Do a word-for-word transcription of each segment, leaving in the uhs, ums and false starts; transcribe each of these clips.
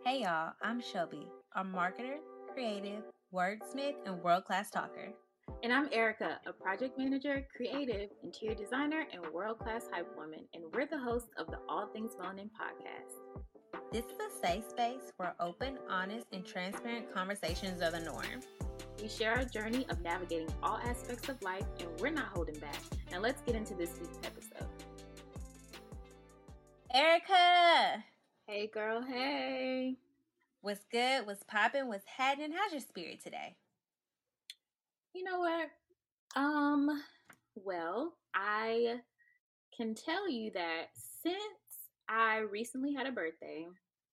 Hey y'all, I'm Shelby, a marketer, creative, wordsmith, and world class talker. And I'm Erica, a project manager, creative, interior designer, and world class hype woman. And we're the hosts of the All Things Melanin podcast. This is a safe space where open, honest, and transparent conversations are the norm. We share our journey of navigating all aspects of life, and we're not holding back. Now, let's get into this week's episode. Erica! Hey, girl, hey. What's good? What's poppin'? What's happening? How's your spirit today? You know what? Um, well, I can tell you that since I recently had a birthday,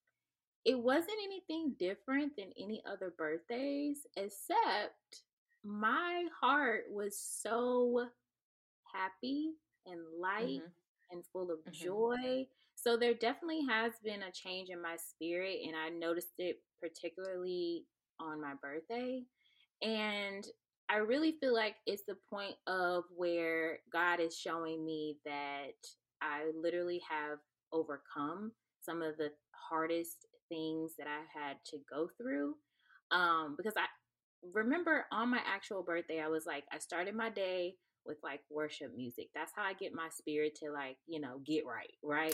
it wasn't anything different than any other birthdays, except my heart was so happy and light Mm-hmm. and full of Mm-hmm. joy. So there definitely has been a change in my spirit, and I noticed it particularly on my birthday. And I really feel like it's the point of where God is showing me that I literally have overcome some of the hardest things that I had to go through. Um, because I remember on my actual birthday, I was like, I started my day with like worship music. That's how I get my spirit to like, you know, get right, right?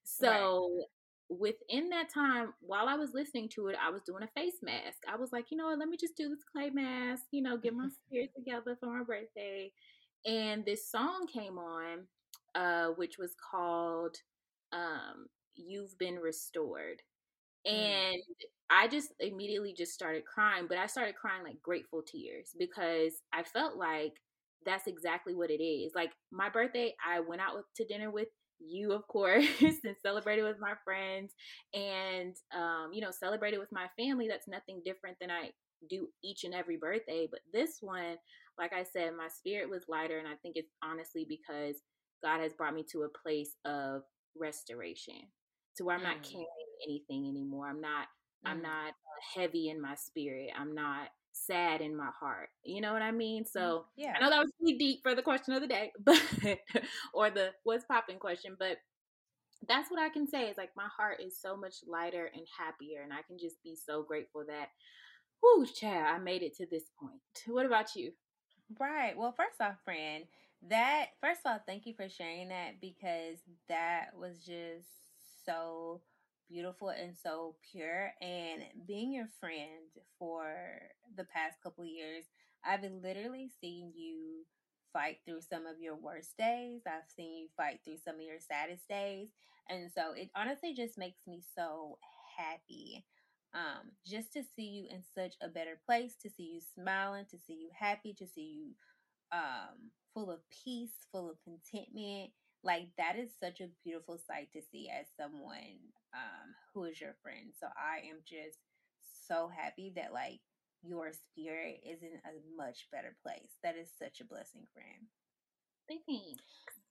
So right within that time, while I was listening to it, I was doing a face mask. I was like, you know what, let me just do this clay mask, you know, get my spirit together for my birthday. And this song came on, uh, which was called um, You've Been Restored. And mm. I just immediately just started crying, but I started crying like grateful tears because I felt like that's exactly what it is. Like my birthday, I went out with, to dinner with you, of course, and celebrated with my friends and, um, you know, celebrated with my family. That's nothing different than I do each and every birthday. But this one, like I said, my spirit was lighter. And I think it's honestly because God has brought me to a place of restoration to where I'm mm. not carrying anything anymore. I'm not, mm. I'm not uh, heavy in my spirit. I'm not sad in my heart. You know what I mean? So yeah. I know that was really deep for the question of the day, but or the what's popping question, but that's what I can say is like my heart is so much lighter and happier, and I can just be so grateful that, whoo, child, I made it to this point. What about you? Right. Well, first off, friend, that first of all, thank you for sharing that because that was just so beautiful and so pure. And being your friend for the past couple years, I've literally seen you fight through some of your worst days. I've seen you fight through some of your saddest days. And so it honestly just makes me so happy um, just to see you in such a better place, to see you smiling, to see you happy, to see you um, full of peace, full of contentment. Like that is such a beautiful sight to see as someone um, who is your friend. So I am just so happy that like your spirit is in a much better place. That is such a blessing, friend. Thanks.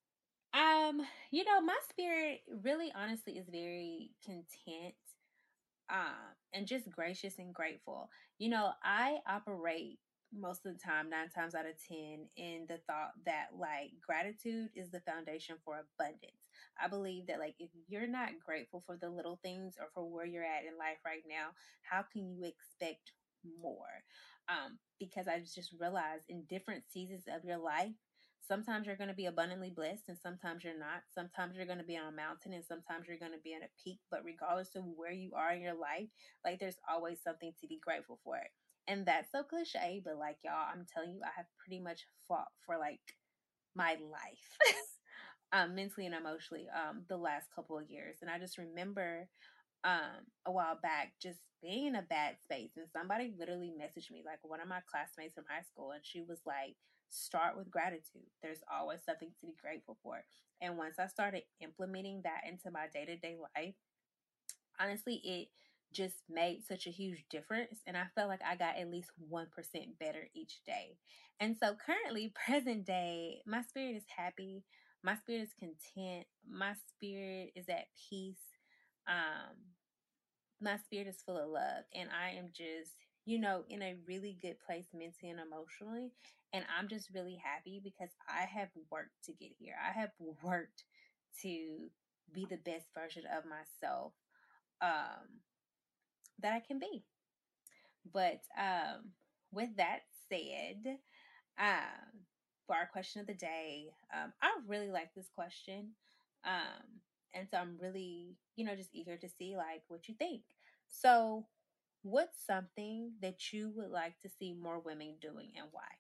Um, you know, my spirit really honestly is very content um, and just gracious and grateful. You know, I operate most of the time, nine times out of ten, in the thought that like gratitude is the foundation for abundance. I believe that like if you're not grateful for the little things or for where you're at in life right now, how can you expect more? Um, because I just realized in different seasons of your life, sometimes you're going to be abundantly blessed and sometimes you're not. Sometimes you're going to be on a mountain and sometimes you're going to be on a peak. But regardless of where you are in your life, like there's always something to be grateful for. And that's so cliche, but like y'all, I'm telling you, I have pretty much fought for like my life. um, mentally and emotionally, um, the last couple of years. And I just remember um a while back just being in a bad space and somebody literally messaged me, like one of my classmates from high school, and she was like, start with gratitude. There's always something to be grateful for. And once I started implementing that into my day-to-day life, honestly, it just made such a huge difference. And I felt like I got at least one percent better each day. And so currently, present day, my spirit is happy. My spirit is content. My spirit is at peace. Um, my spirit is full of love. And I am just, you know, in a really good place mentally and emotionally. And I'm just really happy because I have worked to get here. I have worked to be the best version of myself. Um, that I can be. But um, with that said, um, for our question of the day, um, I really like this question. Um, and so I'm really, you know, just eager to see like what you think. So, what's something that you would like to see more women doing and why?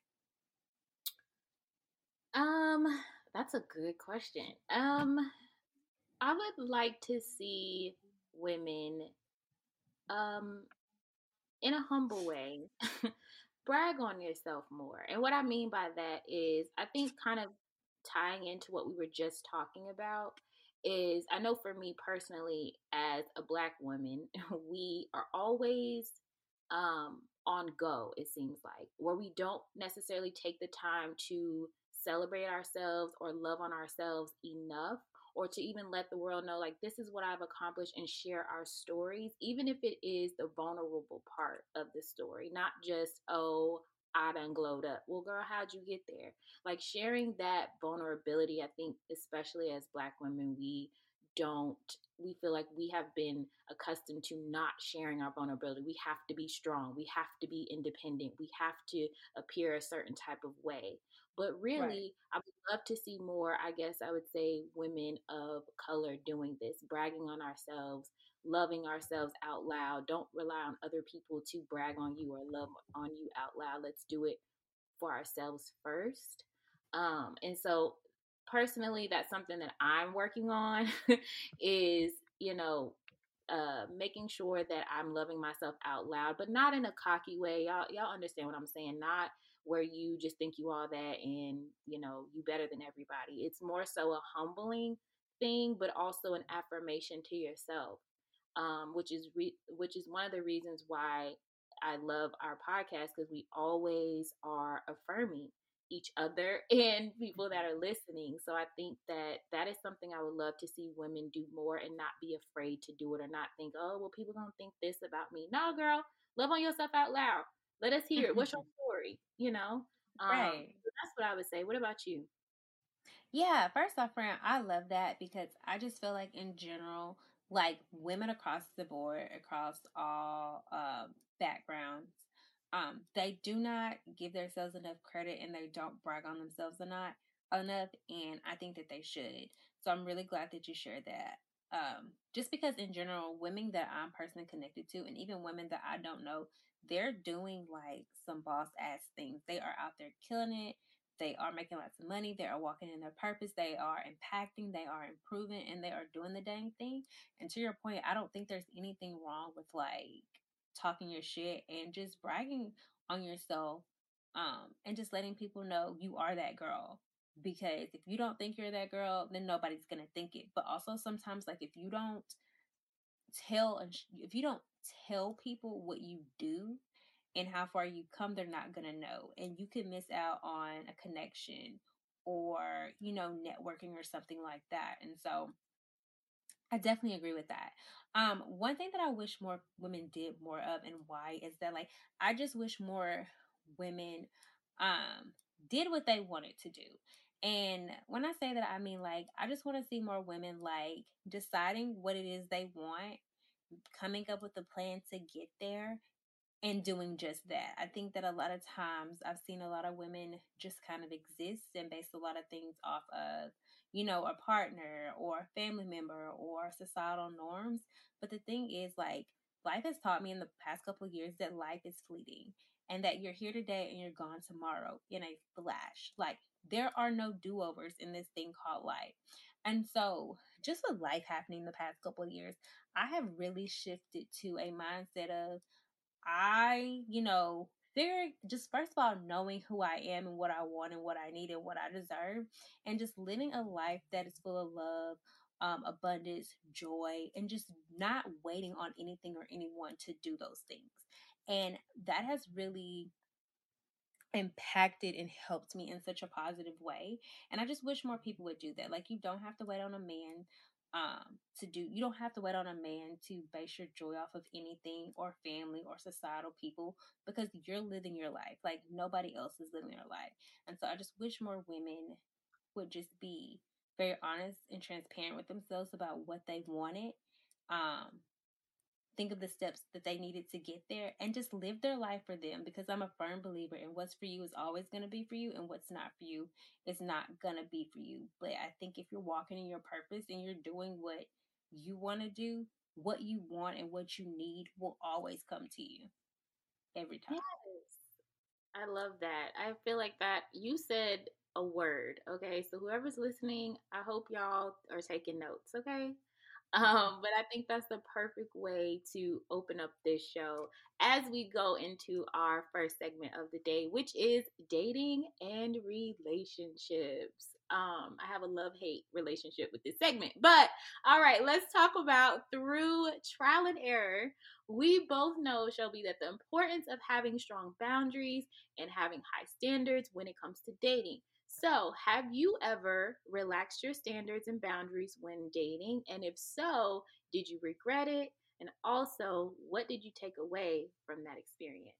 Um, that's a good question. Um, I would like to see women, um, in a humble way, brag on yourself more. And what I mean by that is, I think kind of tying into what we were just talking about is, I know for me personally, as a black woman, we are always um, on go, it seems like, where we don't necessarily take the time to celebrate ourselves or love on ourselves enough, or to even let the world know, like, this is what I've accomplished, and share our stories, even if it is the vulnerable part of the story, not just, oh, I done glowed up. Well, girl, how'd you get there? Like, sharing that vulnerability, I think, especially as black women, we don't, we feel like we have been accustomed to not sharing our vulnerability. We have to be strong. We have to be independent. We have to appear a certain type of way. But Right. really, I would love to see more, I guess I would say, women of color doing this, bragging on ourselves, loving ourselves out loud. Don't rely on other people to brag on you or love on you out loud. Let's do it for ourselves first. Um, and so, personally, that's something that I'm working on is, you know, uh, making sure that I'm loving myself out loud, but not in a cocky way. Y'all, y'all understand what I'm saying? Not where you just think you all that and, you know, you better than everybody. It's more so a humbling thing, but also an affirmation to yourself, um, which is re- which is one of the reasons why I love our podcast, because we always are affirming each other and people that are listening. So I think that that is something I would love to see women do more, and not be afraid to do it, or not think, oh, well, people gonna think this about me. No, girl, love on yourself out loud. Let us hear it. What's your story? You know. Um, Right. so that's what I would say. What about you? Yeah, first off, friend, I love that because I just feel like in general, like women across the board, across all um, backgrounds, um, they do not give themselves enough credit and they don't brag on themselves enough enough, and I think that they should. So I'm really glad that you shared that. Um, just because in general, women that I'm personally connected to, and even women that I don't know, they're doing like some boss ass things. They are out there killing it, they are making lots of money. They are walking in their purpose. They are impacting. They are improving, and they are doing the dang thing. And to your point, I don't think there's anything wrong with like talking your shit and just bragging on yourself, um, and just letting people know you are that girl. Because if you don't think you're that girl, then nobody's gonna think it. But also sometimes, like if you don't tell and if you don't tell people what you do and how far you come, they're not going to know. And you could miss out on a connection or, you know, networking or something like that. And so I definitely agree with that. Um, one thing that I wish more women did more of, and why, is that like I just wish more women um did what they wanted to do. And when I say that, I mean like I just want to see more women like deciding what it is they want, coming up with a plan to get there, and doing just that. I think that a lot of times I've seen a lot of women just kind of exist and base a lot of things off of, you know, a partner or a family member or societal norms. But the thing is, like, life has taught me in the past couple of years that life is fleeting and that you're here today and you're gone tomorrow in a flash. Like, there are no do overs in this thing called life. And so, just with life happening the past couple of years, I have really shifted to a mindset of I, you know, figure just first of all knowing who I am and what I want and what I need and what I deserve, and just living a life that is full of love, um, abundance, joy, and just not waiting on anything or anyone to do those things. And that has really impacted and helped me in such a positive way. And I just wish more people would do that. Like you don't have to wait on a man um to do you don't have to wait on a man to base your joy off of anything or family or societal people, because you're living your life. Like nobody else is living their life. And so I just wish more women would just be very honest and transparent with themselves about what they wanted. Um think of the steps that they needed to get there and just live their life for them, because I'm a firm believer in what's for you is always going to be for you, and what's not for you is not going to be for you. But I think if you're walking in your purpose and you're doing what you want to do, what you want and what you need will always come to you every time. Yes. I love that. I feel like that you said a word. Okay. So whoever's listening, I hope y'all are taking notes. Okay. Um, but I think that's the perfect way to open up this show as we go into our first segment of the day, which is dating and relationships. Um, I have a love hate relationship with this segment, but all right, let's talk about through trial and error. We both know, Shelby, that the importance of having strong boundaries and having high standards when it comes to dating. So, have you ever relaxed your standards and boundaries when dating? And if so, did you regret it? And also, what did you take away from that experience?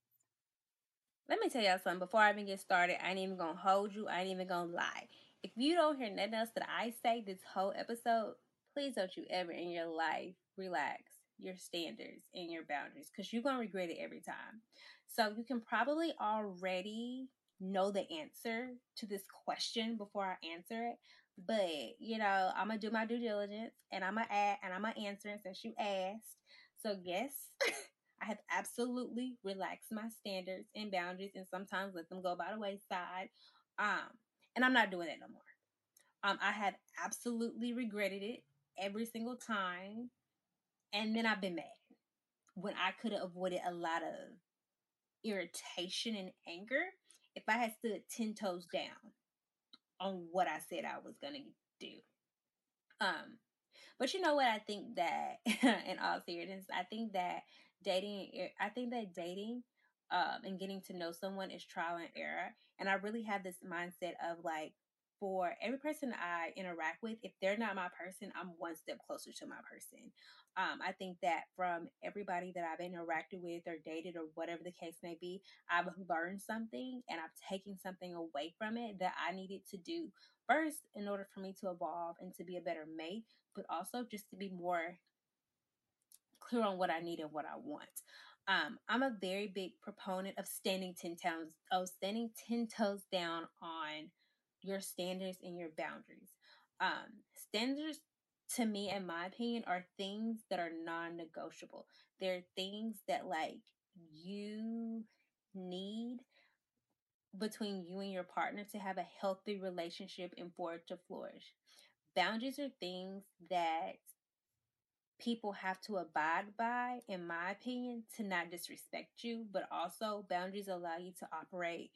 Let me tell y'all something. Before I even get started, I ain't even gonna hold you. I ain't even gonna lie. If you don't hear nothing else that I say this whole episode, please don't you ever in your life relax your standards and your boundaries, because you're gonna regret it every time. So you can probably already know the answer to this question before I answer it. But you know, I'm gonna do my due diligence and I'm gonna add and I'm gonna answer it since you asked. So yes, I have absolutely relaxed my standards and boundaries and sometimes let them go by the wayside. Um, and I'm not doing that no more. Um, I have absolutely regretted it every single time. And then I've been mad when I could have avoided a lot of irritation and anger if I had stood ten toes down on what I said I was going to do. Um, But you know what? I think that, in all seriousness, I think that dating, I think that dating um, and getting to know someone is trial and error. And I really have this mindset of like, for every person I interact with, if they're not my person, I'm one step closer to my person. Um, I think that from everybody that I've interacted with or dated or whatever the case may be, I've learned something and I've taken something away from it that I needed to do first in order for me to evolve and to be a better mate, but also just to be more clear on what I need and what I want. Um, I'm a very big proponent of standing ten toes of standing ten toes down on your standards and your boundaries. Um, standards, to me, in my opinion, are things that are non-negotiable. They're things that like you need between you and your partner to have a healthy relationship and for it to flourish. Boundaries are things that people have to abide by, in my opinion, to not disrespect you, but also boundaries allow you to operate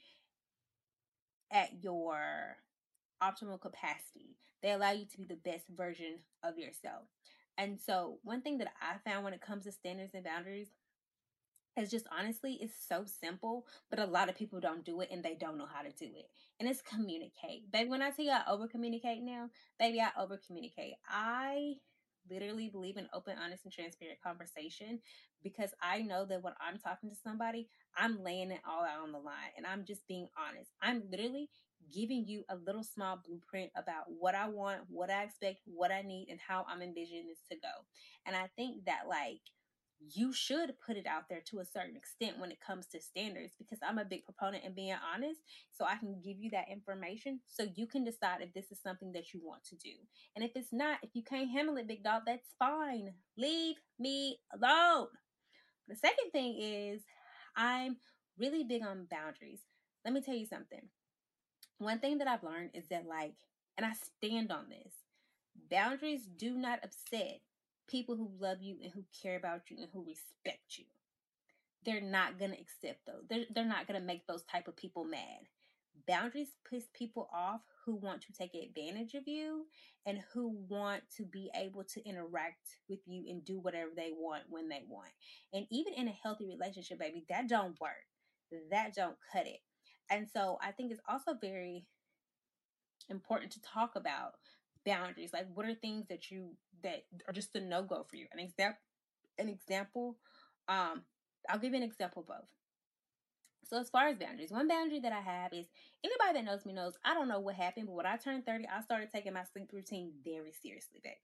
at your optimal capacity. They allow you to be the best version of yourself. And so, one thing that I found when it comes to standards and boundaries, it's just honestly, it's so simple, but a lot of people don't do it and they don't know how to do it. And it's communicate. Baby, when I tell you I over communicate now, baby, I over communicate. I literally believe in open, honest, and transparent conversation, because I know that when I'm talking to somebody, I'm laying it all out on the line and I'm just being honest. I'm literally giving you a little small blueprint about what I want, what I expect, what I need, and how I'm envisioning this to go. And I think that, like, you should put it out there to a certain extent when it comes to standards, because I'm a big proponent in being honest, so I can give you that information so you can decide if this is something that you want to do. And if it's not, if you can't handle it, big dog, that's fine. Leave me alone. The second thing is, I'm really big on boundaries. Let me tell you something. One thing that I've learned is that, like, and I stand on this, boundaries do not upset people who love you and who care about you and who respect you. They're not going to accept those. They're, they're not going to make those type of people mad. Boundaries piss people off who want to take advantage of you and who want to be able to interact with you and do whatever they want when they want. And even in a healthy relationship, baby, that don't work. That don't cut it. And so I think it's also very important to talk about boundaries. Like, what are things that you that are just a no-go for you? An example an example um I'll give you an example of both. So as far as boundaries, one boundary that I have is, anybody that knows me knows I don't know what happened, but when I turned thirty, I started taking my sleep routine very seriously, baby.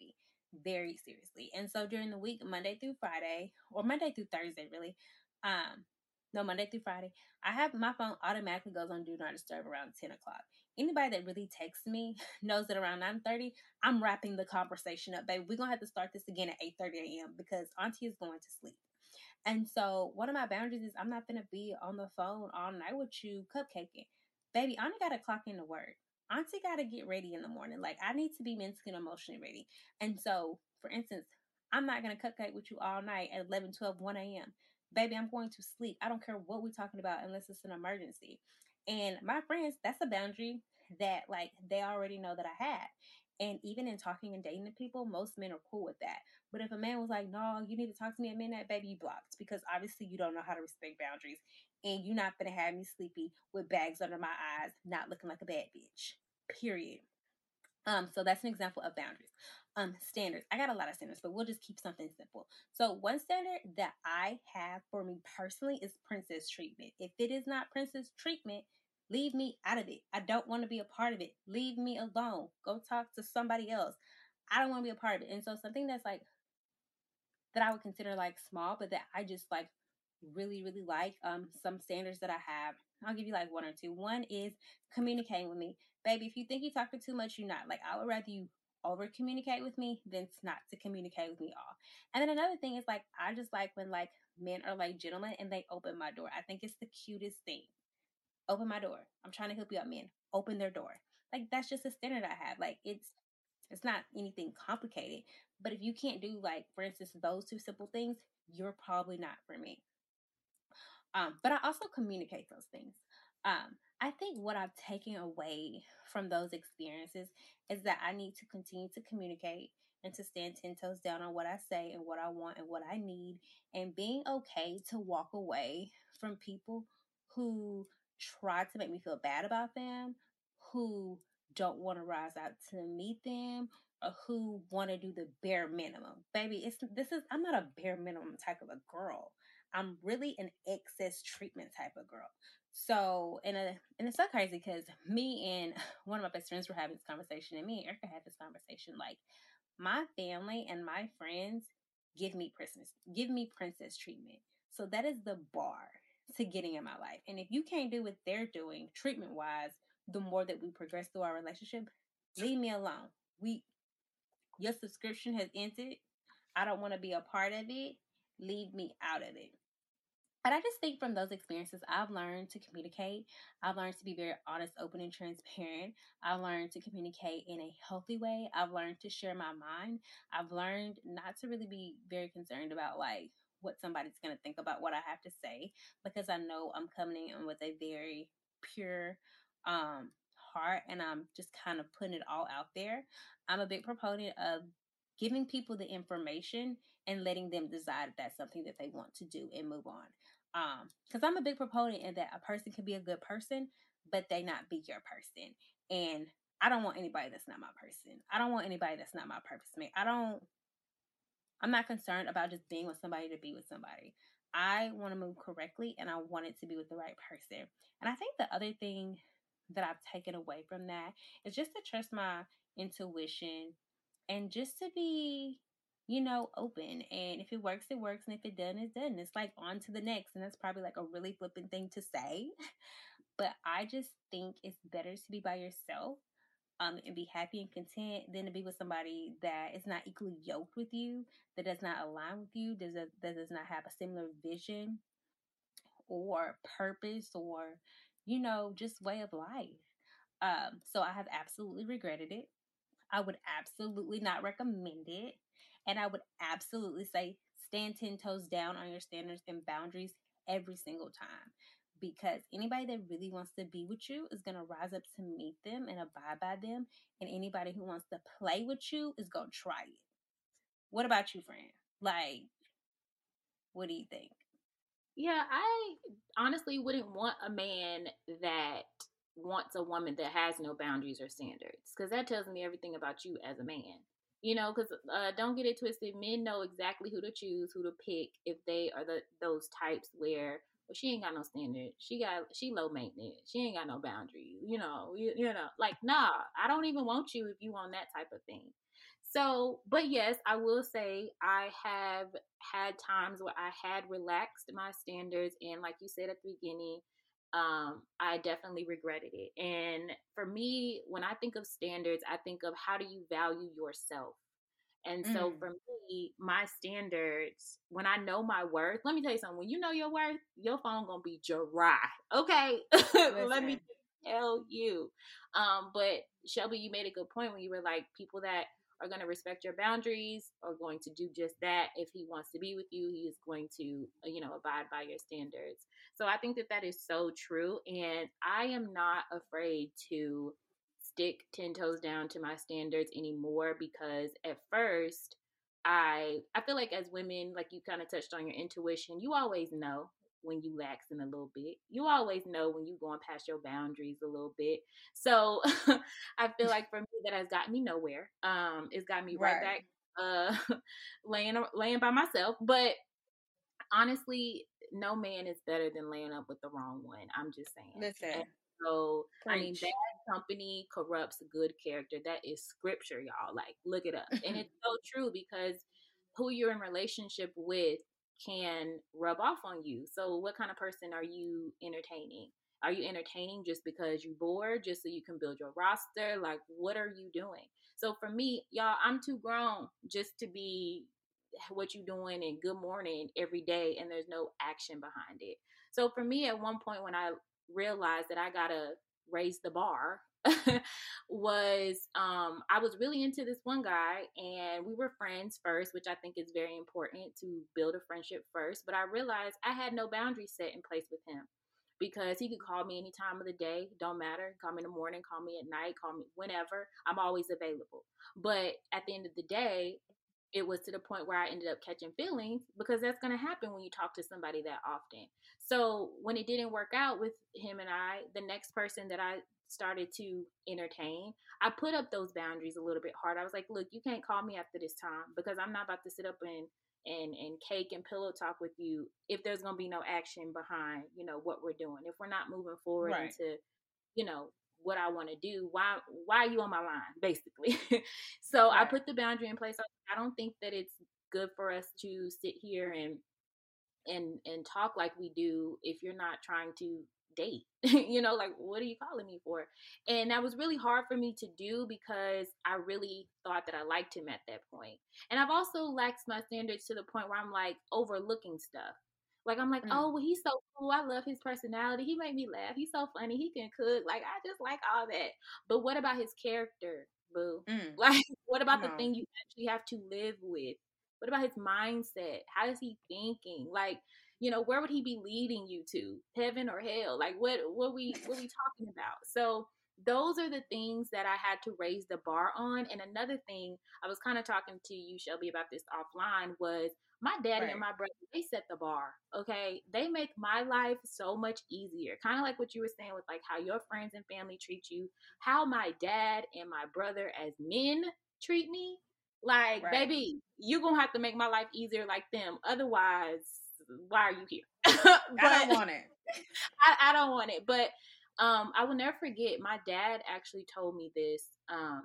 very seriously. And so during the week, Monday through Friday, or Monday through Thursday, really, um, no, Monday through Friday, I have my phone automatically goes on do not disturb around ten o'clock. Anybody that really texts me knows that around nine thirty, I'm wrapping the conversation up, baby. We're gonna have to start this again at eight thirty a.m. because Auntie is going to sleep. And so one of my boundaries is I'm not gonna be on the phone all night with you cupcaking. Baby, Auntie gotta clock into work. Auntie gotta get ready in the morning. Like I need to be mentally and emotionally ready. And so, for instance, I'm not gonna cupcake with you all night at eleven, twelve, one a.m. Baby, I'm going to sleep. I don't care what we're talking about unless it's an emergency. And my friends, that's a boundary that like they already know that I had. And even in talking and dating to people, most men are cool with that. But if a man was like, no, you need to talk to me at midnight, baby, you blocked because obviously you don't know how to respect boundaries. And you're not going to have me sleepy with bags under my eyes, not looking like a bad bitch. Period. Um, so that's an example of boundaries. Um, standards. I got a lot of standards, but we'll just keep something simple. So one standard that I have for me personally is princess treatment. If it is not princess treatment, leave me out of it. I don't want to be a part of it. Leave me alone. Go talk to somebody else. I don't want to be a part of it. And so something that's like that I would consider like small, but that I just like really, really like. Um, some standards that I have. I'll give you like one or two. One is communicating with me. Baby, if you think you're talking too much, you're not. Like I would rather you over communicate with me than not to communicate with me all. And then another thing is like I just like when like men are like gentlemen and they open my door. I think it's the cutest thing. Open my door. I'm trying to help you out, men. Open their door. Like that's just a standard I have. Like it's it's not anything complicated. But if you can't do like, for instance, those two simple things, you're probably not for me. Um, but I also communicate those things. Um, I think what I've taken away from those experiences is that I need to continue to communicate and to stand ten toes down on what I say and what I want and what I need, and being okay to walk away from people who try to make me feel bad about them, who don't want to rise out to meet them, or who want to do the bare minimum. Baby, it's this is I'm not a bare minimum type of a girl. I'm really an excess treatment type of girl. So, and, a, and it's so crazy because me and one of my best friends were having this conversation, and me and Erica had this conversation. Like, my family and my friends give me princess, give me princess treatment. So that is the bar to getting in my life. And if you can't do what they're doing treatment wise, the more that we progress through our relationship, leave me alone. We, your subscription has ended. I don't want to be a part of it. Leave me out of it. And I just think from those experiences, I've learned to communicate. I've learned to be very honest, open, and transparent. I've learned to communicate in a healthy way. I've learned to share my mind. I've learned not to really be very concerned about like what somebody's going to think about what I have to say, because I know I'm coming in with a very pure um, heart, and I'm just kind of putting it all out there. I'm a big proponent of giving people the information and letting them decide if that's something that they want to do and move on. Um, because I'm a big proponent in that a person can be a good person, but they not be your person. And I don't want anybody that's not my person. I don't want anybody that's not my purpose mate. I don't I'm not concerned about just being with somebody to be with somebody. I want to move correctly and I want it to be with the right person. And I think the other thing that I've taken away from that is just to trust my intuition and just to be, you know, open. And if it works, it works. And if it doesn't, it's done. It's like on to the next. And that's probably like a really flippant thing to say. But I just think it's better to be by yourself, um, and be happy and content than to be with somebody that is not equally yoked with you, that does not align with you, does that does not have a similar vision or purpose or, you know, just way of life. Um, so I have absolutely regretted it. I would absolutely not recommend it. And I would absolutely say stand ten toes down on your standards and boundaries every single time. Because anybody that really wants to be with you is going to rise up to meet them and abide by them. And anybody who wants to play with you is going to try it. What about you, friend? Like, what do you think? Yeah, I honestly wouldn't want a man that wants a woman that has no boundaries or standards, because that tells me everything about you as a man. You know, because uh, don't get it twisted. Men know exactly who to choose, who to pick if they are the those types where well, she ain't got no standard. She got she low maintenance. She ain't got no boundaries. You know, you, you know, like nah. I don't even want you if you want that type of thing. So, but yes, I will say I have had times where I had relaxed my standards. And like you said at the beginning, um, I definitely regretted it. And for me, when I think of standards, I think of how do you value yourself? And so Mm. for me, my standards, when I know my worth, let me tell you something. When you know your worth, your phone gonna be dry. Okay. Let me Listen. tell you. Um, but Shelby, you made a good point when you were like, people that are going to respect your boundaries are going to do just that. If he wants to be with you, he is going to, you know, abide by your standards. So I think that that is so true. And I am not afraid to stick ten toes down to my standards anymore, because at first I I feel like as women, like you kind of touched on your intuition, you always know when you laxing a little bit. You always know when you going past your boundaries a little bit. So I feel like for me that has gotten me nowhere. Um, it's got me right Right. back uh laying laying by myself. But honestly, no man is better than laying up with the wrong one. I'm just saying. And Listen. so, I mean, bad Preach. company corrupts good character. That is scripture, y'all. Like, look it up. And it's so true, because who you're in relationship with can rub off on you. So, what kind of person are you entertaining? Are you entertaining just because you're bored, just so you can build your roster? Like, what are you doing? So, for me, y'all, I'm too grown just to be what you doing and good morning every day and there's no action behind it. So for me, at one point when I realized that I gotta raise the bar, was um I was really into this one guy, and we were friends first, which I think is very important to build a friendship first. But I realized I had no boundaries set in place with him, because he could call me any time of the day, don't matter. Call me in the morning, call me at night, call me whenever. I'm always available. But at the end of the day, it was to the point where I ended up catching feelings, because that's going to happen when you talk to somebody that often. So when it didn't work out with him and I, the next person that I started to entertain, I put up those boundaries a little bit hard. I was like, look, you can't call me after this time, because I'm not about to sit up and and and cake and pillow talk with you if there's going to be no action behind, you know, what we're doing. If we're not moving forward Right. into, you know, what I want to do, why why are you on my line, basically? So I Right. put the boundary in place. I don't think that it's good for us to sit here and and and talk like we do if you're not trying to date. You know, like, what are you calling me for? And that was really hard for me to do, because I really thought that I liked him at that point. And I've also laxed my standards to the point where I'm like overlooking stuff. Like, I'm like, Mm. oh well, he's so cool, I love his personality, he made me laugh, he's so funny, he can cook, like I just like all that. But what about his character, boo? Mm. Like, what about Come the on. thing you actually have to live with? What about his mindset? How is he thinking? Like, you know, where would he be leading you to? Heaven or hell? Like, what what we what we talking about? So those are the things that I had to raise the bar on. And another thing, I was kind of talking to you, Shelby, about this offline, was my daddy and Right. my brother, they set the bar. Okay. They make my life so much easier. Kind of like what you were saying with like how your friends and family treat you, how my dad and my brother as men treat me. Like, Right. baby, you're gonna have to make my life easier like them. Otherwise, why are you here? I don't But want it. I, I don't want it. But um, I will never forget. My dad actually told me this. Um,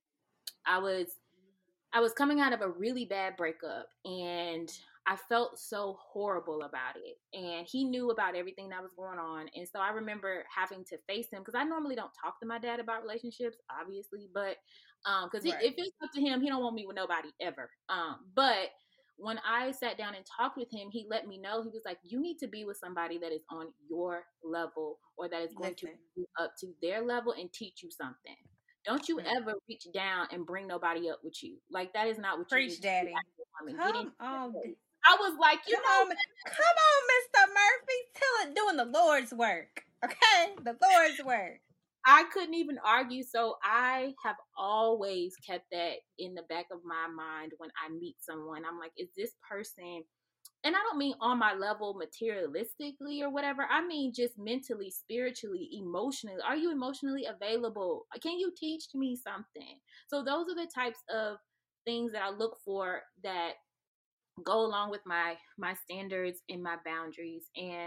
I was I was coming out of a really bad breakup, and I felt so horrible about it. And he knew about everything that was going on. And so I remember having to face him, because I normally don't talk to my dad about relationships, obviously, but um, because Right. if it's up to him, he don't want me with nobody ever. Um, but when I sat down and talked with him, he let me know, he was like, you need to be with somebody that is on your level, or that is going to Listen. move up to their level and teach you something. Don't you Mm. ever reach down and bring nobody up with you. Like, that is not what you Preach, need to do Daddy. after a woman. Get in Come on. your place. I was like, you Come know, on. Come on, Mister Murphy. Tell it doing the Lord's work. Okay? The Lord's work. I couldn't even argue. So I have always kept that in the back of my mind when I meet someone. I'm like, is this person, and I don't mean on my level materialistically or whatever. I mean just mentally, spiritually, emotionally. Are you emotionally available? Can you teach me something? So those are the types of things that I look for that go along with my my standards and my boundaries. And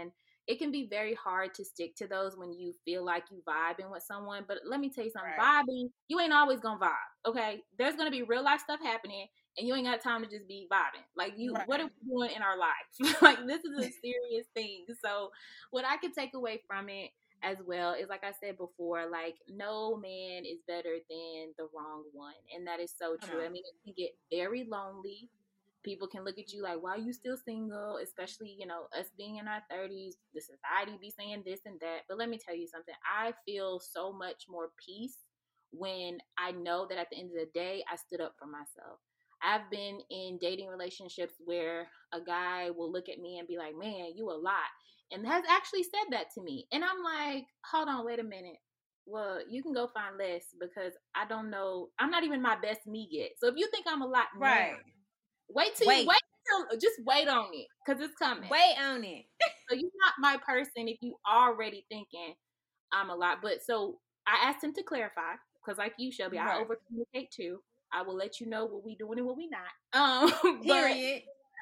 it can be very hard to stick to those when you feel like you vibing with someone. But let me tell you something, Right. vibing, you ain't always gonna vibe, okay? There's gonna be real life stuff happening, and you ain't got time to just be vibing. Like, you, Right. what are we doing in our life? Like, this is a serious thing. So what I could take away from it as well is, like I said before, like, no man is better than the wrong one. And that is so Come true. I on. mean, it can get very lonely. People can look at you like, why are you still single? Especially, you know, us being in our thirties, the society be saying this and that. But let me tell you something. I feel so much more peace when I know that at the end of the day, I stood up for myself. I've been in dating relationships where a guy will look at me and be like, man, you a lot. And has actually said that to me. And I'm like, hold on, wait a minute. Well, you can go find less, because I don't know. I'm not even my best me yet. So if you think I'm a lot now, Right. wait till Wait. you wait till just wait on it, because it's coming. Wait on it. So you're not my person if you already thinking I'm a lot. But so I asked him to clarify, because like you, Shelby, I Right. over communicate too. I will let you know what we doing and what we not. Um, but Period.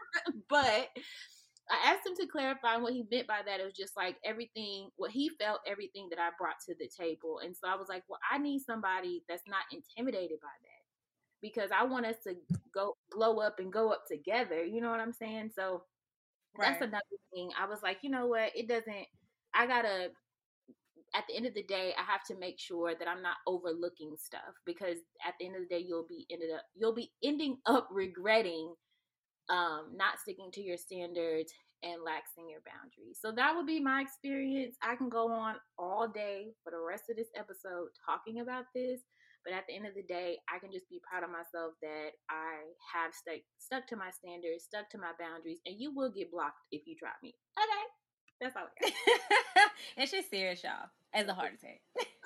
but I asked him to clarify, and what he meant by that. It was just like everything, what he felt, everything that I brought to the table. And so I was like, well, I need somebody that's not intimidated by that, because I want us to go glow up and go up together. You know what I'm saying? So that's Right. another thing. I was like, you know what? It doesn't, I gotta, at the end of the day, I have to make sure that I'm not overlooking stuff, because at the end of the day, you'll be ended up, you'll be ending up regretting um, not sticking to your standards and laxing your boundaries. So that would be my experience. I can go on all day for the rest of this episode talking about this, but at the end of the day, I can just be proud of myself that I have stuck stuck to my standards, stuck to my boundaries, and you will get blocked if you try me. Okay, that's all I got. And she's serious, y'all, as a heart attack.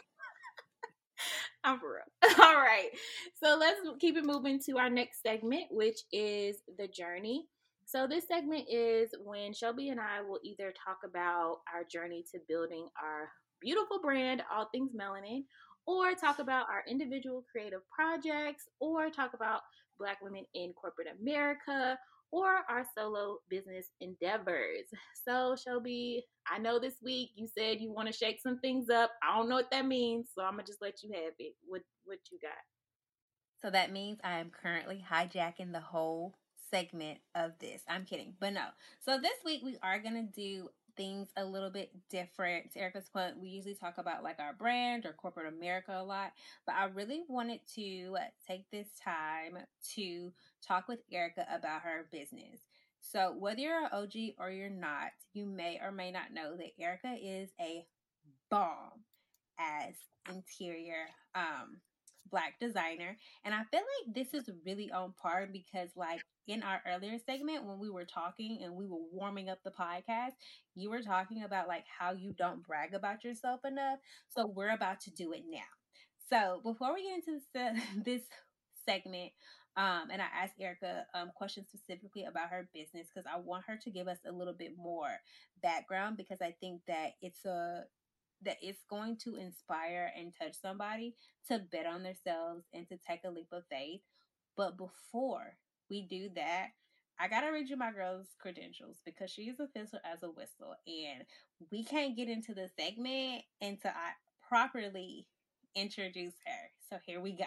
I'm for real. All right. So let's keep it moving to our next segment, which is the journey. So this segment is when Shelby and I will either talk about our journey to building our beautiful brand, All Things Melanin, or talk about our individual creative projects, or talk about Black women in corporate America, or our solo business endeavors. So, Shelby, I know this week you said you want to shake some things up. I don't know what that means, so I'm gonna just let you have it. What what you got? So that means I am currently hijacking the whole segment of this. I'm kidding, but no. So this week we are gonna do things a little bit different. To Erica's point, we usually talk about like our brand or corporate America a lot, but I really wanted to take this time to talk with Erica about her business. So whether you're an O G or you're not, you may or may not know that Erica is a bomb as interior um Black designer. And I feel like this is really on par because, like, in our earlier segment, when we were talking and we were warming up the podcast, you were talking about like how you don't brag about yourself enough. So we're about to do it now. So before we get into this, this segment, um, and I asked Erica um, questions specifically about her business because I want her to give us a little bit more background, because I think that it's a that it's going to inspire and touch somebody to bet on themselves and to take a leap of faith. But before we do that, I gotta read you my girl's credentials because she is official as a whistle, and we can't get into the segment until I properly introduce her. So here we go.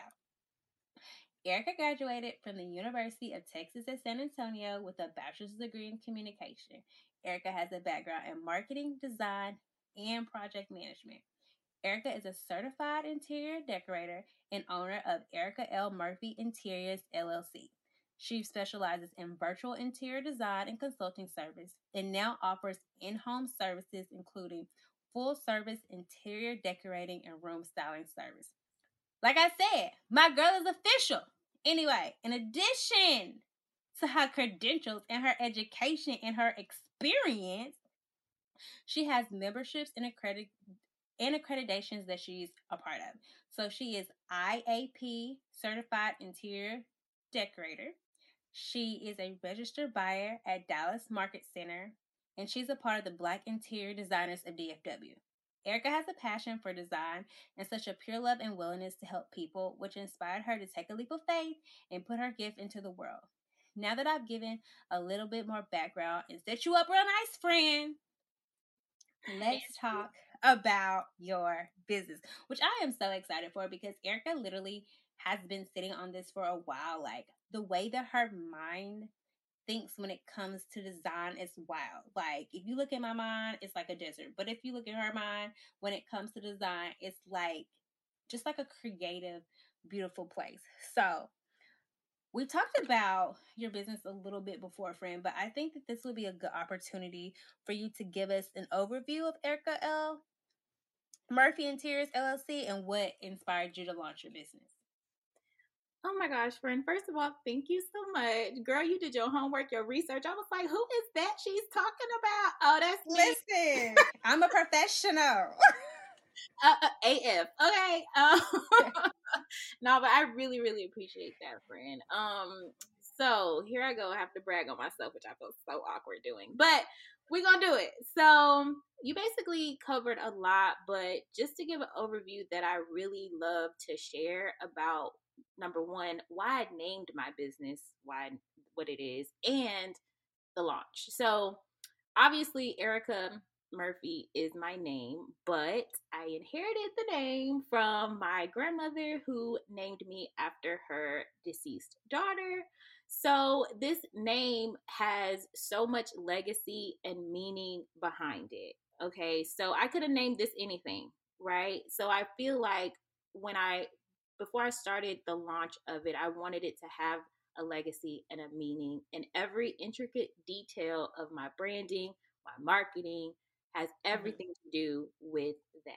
Erica graduated from the University of Texas at San Antonio with a bachelor's degree in communication. Erica has a background in marketing, design, and project management. Erica is a certified interior decorator and owner of Erica L. Murphy Interiors, L L C. She specializes in virtual interior design and consulting service and now offers in-home services including full-service interior decorating and room styling service. Like I said, my girl is official. Anyway, in addition to her credentials and her education and her experience, she has memberships and accredit and accreditations that she's a part of. So she is I A P certified interior decorator. She is a registered buyer at Dallas Market Center, and she's a part of the Black Interior Designers of D F W. Erica has a passion for design and such a pure love and willingness to help people, which inspired her to take a leap of faith and put her gift into the world. Now that I've given a little bit more background and set you up real nice, friend, Let's talk about your business, which I am so excited for because Erica literally has been sitting on this for a while. Like the way that her mind thinks when it comes to design is wild. Like if you look at my mind, it's like a desert. But if you look at her mind, when it comes to design, it's like just like a creative, beautiful place. So we talked about your business a little bit before, friend, but I think that this would be a good opportunity for you to give us an overview of Erica L. Murphy Interiors L L C and what inspired you to launch your business. Oh my gosh, friend. First of all, thank you so much. Girl, you did your homework, your research. I was like, who is that she's talking about? Oh, that's me. Listen, I'm a professional. uh, uh, A F. Okay. Um, no, but I really, really appreciate that, friend. Um, so here I go. I have to brag on myself, which I feel so awkward doing, but we're gonna do it. So you basically covered a lot, but just to give an overview that I really love to share about number one, why I named my business, why what it is, and the launch. So obviously Erica Murphy is my name, but I inherited the name from my grandmother who named me after her deceased daughter. So this name has so much legacy and meaning behind it. Okay, so I could have named this anything, right? So I feel like when I, before I started the launch of it, I wanted it to have a legacy and a meaning, and every intricate detail of my branding, my marketing has everything mm-hmm. to do with that.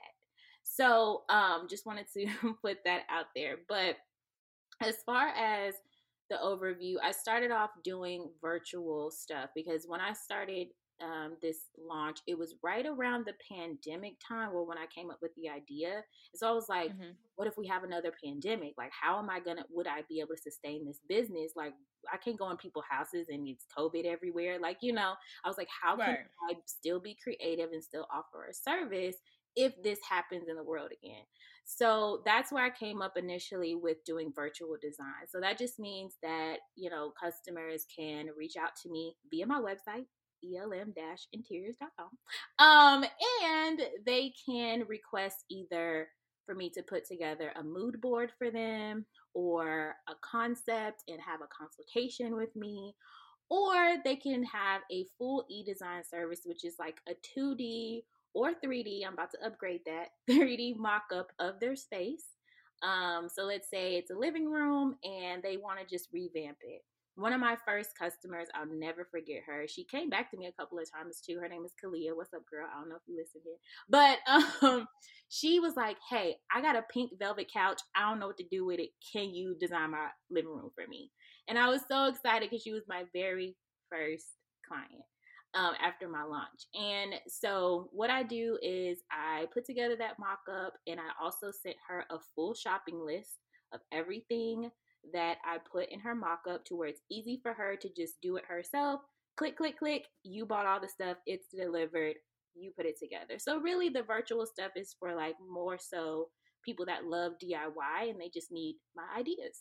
So um just wanted to put that out there. But as far as the overview, I started off doing virtual stuff because when I started um, this launch, it was right around the pandemic time, or when I came up with the idea. So I was like, mm-hmm. what if we have another pandemic? Like, how am I gonna, would I be able to sustain this business? Like, I can't go in people's houses and it's COVID everywhere. Like, you know, I was like, how right. can I still be creative and still offer a service if this happens in the world again? So that's where I came up initially with doing virtual design. So that just means that, you know, customers can reach out to me via my website, E L M interiors dot com. Um, and they can request either for me to put together a mood board for them or a concept and have a consultation with me, or they can have a full e-design service, which is like a two D or three D. I'm about to upgrade that three D mock-up of their space. Um, so let's say it's a living room and they want to just revamp it. One of my first customers, I'll never forget her. She came back to me a couple of times too. Her name is Kalia. What's up, girl? I don't know if you listen here. But um, she was like, hey, I got a pink velvet couch. I don't know what to do with it. Can you design my living room for me? And I was so excited because she was my very first client. Um, after my launch. And so what I do is I put together that mock-up, and I also sent her a full shopping list of everything that I put in her mock-up to where it's easy for her to just do it herself. Click, click, click. You bought all the stuff. It's delivered. You put it together. So really the virtual stuff is for like more so people that love D I Y and they just need my ideas.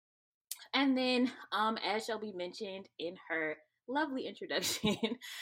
And then um, as Shelby mentioned in her lovely introduction,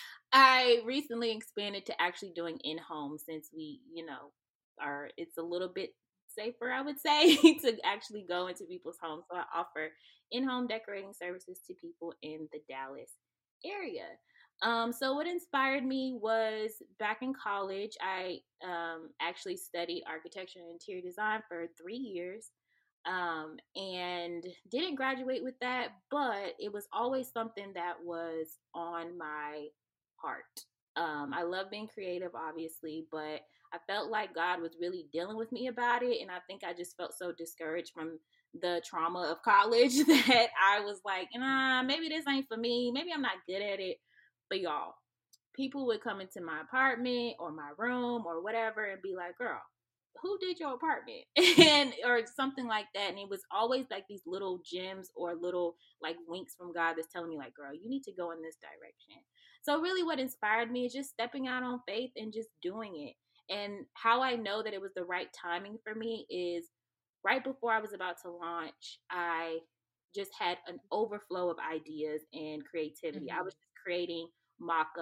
I recently expanded to actually doing in-home since we, you know, are, it's a little bit safer, I would say, to actually go into people's homes. So I offer in-home decorating services to people in the Dallas area. Um, so what inspired me was back in college, I um, actually studied architecture and interior design for three years. Um, and didn't graduate with that, but it was always something that was on my heart. Um, I love being creative, obviously, but I felt like God was really dealing with me about it. And I think I just felt so discouraged from the trauma of college that I was like, nah, maybe this ain't for me. Maybe I'm not good at it. But y'all, people would come into my apartment or my room or whatever and be like, girl, who did your apartment? And or something like that. And it was always like these little gems or little like winks from God that's telling me like, girl, you need to go in this direction. So really what inspired me is just stepping out on faith and just doing it. And how I know that it was the right timing for me is right before I was about to launch, I just had an overflow of ideas and creativity. Mm-hmm. I was just creating mock-ups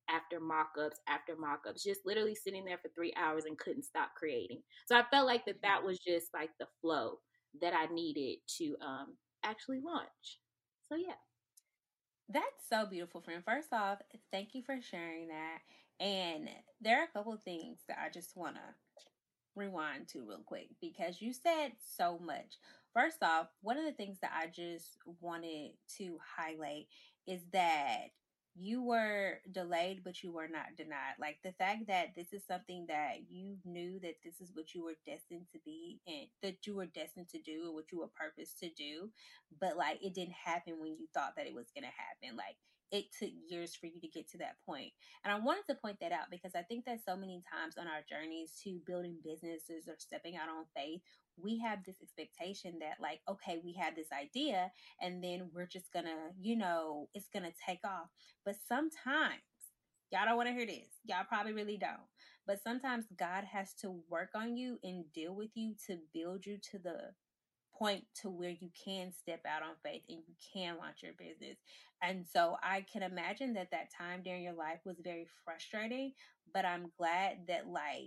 after mock-ups after mock-ups, just literally sitting there for three hours and couldn't stop creating. So I felt like that that was just like the flow that I needed to um, actually launch. So yeah. That's so beautiful, friend. First off, thank you for sharing that. And there are a couple of things that I just want to rewind to real quick because you said so much. First off, one of the things that I just wanted to highlight is that you were delayed, but you were not denied. Like the fact that this is something that you knew that this is what you were destined to be and that you were destined to do and what you were purposed to do, but like it didn't happen when you thought that it was going to happen. Like it took years for you to get to that point. And I wanted to point that out because I think that so many times on our journeys to building businesses or stepping out on faith, we have this expectation that, like, okay, we had this idea and then we're just gonna, you know, it's gonna take off. But sometimes, y'all don't want to hear this. Y'all probably really don't. But sometimes God has to work on you and deal with you to build you to the point to where you can step out on faith and you can launch your business. And so I can imagine that that time during your life was very frustrating, but I'm glad that like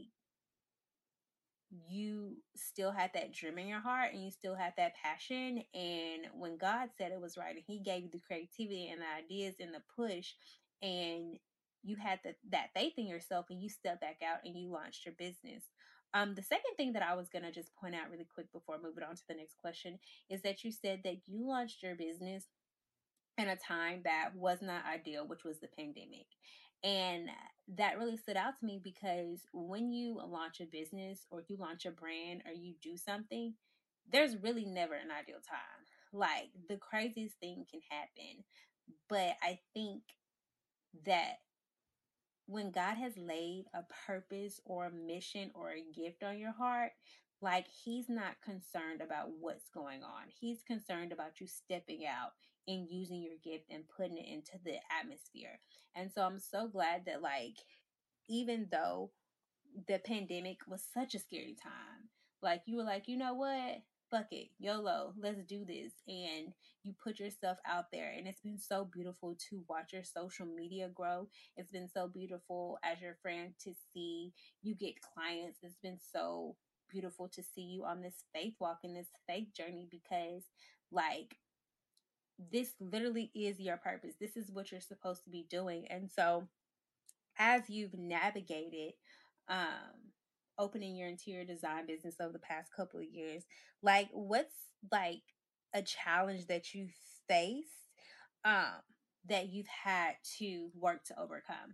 you still had that dream in your heart and you still had that passion. And when God said it was right and he gave you the creativity and the ideas and the push, and you had the, that faith in yourself and you stepped back out and you launched your business. Um, the second thing that I was going to just point out really quick before moving on to the next question is that you said that you launched your business in a time that was not ideal, which was the pandemic. And that really stood out to me because when you launch a business or you launch a brand or you do something, there's really never an ideal time. Like the craziest thing can happen. But I think that when God has laid a purpose or a mission or a gift on your heart, like he's not concerned about what's going on. He's concerned about you stepping out and using your gift and putting it into the atmosphere. And so I'm so glad that like even though the pandemic was such a scary time. Like you were like, you know what? Fuck it. YOLO. Let's do this. And you put yourself out there. And it's been so beautiful to watch your social media grow. It's been so beautiful as your friend to see you get clients. It's been so beautiful to see you on this faith walk and this faith journey because like this literally is your purpose. This is what you're supposed to be doing. And so as you've navigated um opening your interior design business over the past couple of years, like what's like a challenge that you faced um that you've had to work to overcome?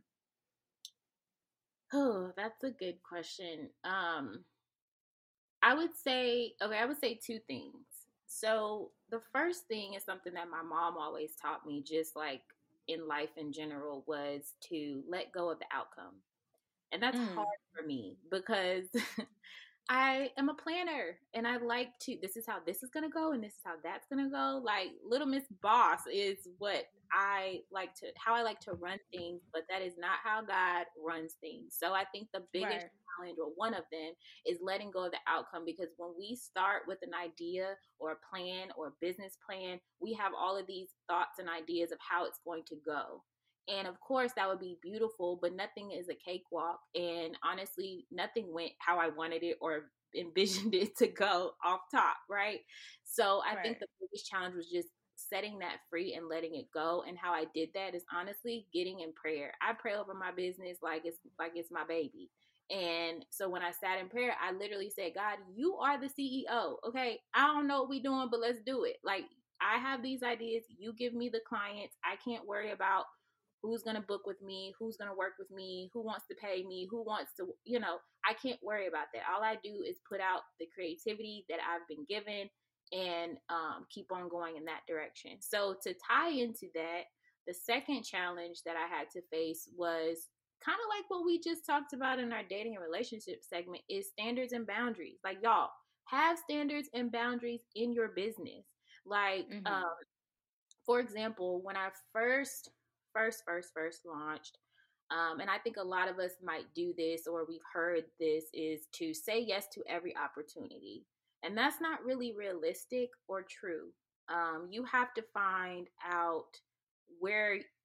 Oh, that's a good question. Um, I would say, okay, I would say two things. So the first thing is something that my mom always taught me, just like in life in general, was to let go of the outcome. And that's hard Mm, for me because I am a planner and I like to, this is how this is going to go and this is how that's going to go. Like Little Miss Boss is what I like to, how I like to run things, but that is not how God runs things. So I think the biggest right. challenge, or one of them, is letting go of the outcome, because when we start with an idea or a plan or a business plan, we have all of these thoughts and ideas of how it's going to go. And of course, that would be beautiful, but nothing is a cakewalk. And honestly, nothing went how I wanted it or envisioned it to go off top, right? So I think Right. the biggest challenge was just setting that free and letting it go. And how I did that is honestly getting in prayer. I pray over my business like it's like it's my baby. And so when I sat in prayer, I literally said, God, you are the C E O. Okay. I don't know what we're doing, but let's do it. Like, I have these ideas. You give me the clients. I can't worry about who's going to book with me, who's going to work with me, who wants to pay me, who wants to, you know, I can't worry about that. All I do is put out the creativity that I've been given and um, keep on going in that direction. So to tie into that, the second challenge that I had to face was kind of like what we just talked about in our dating and relationship segment, is standards and boundaries. Like, y'all, have standards and boundaries in your business. Like, um, Mm-hmm. for example, when I first, first, first, first launched, um, and I think a lot of us might do this or we've heard this, is to say yes to every opportunity. And that's not really realistic or true. Um, you have to find out where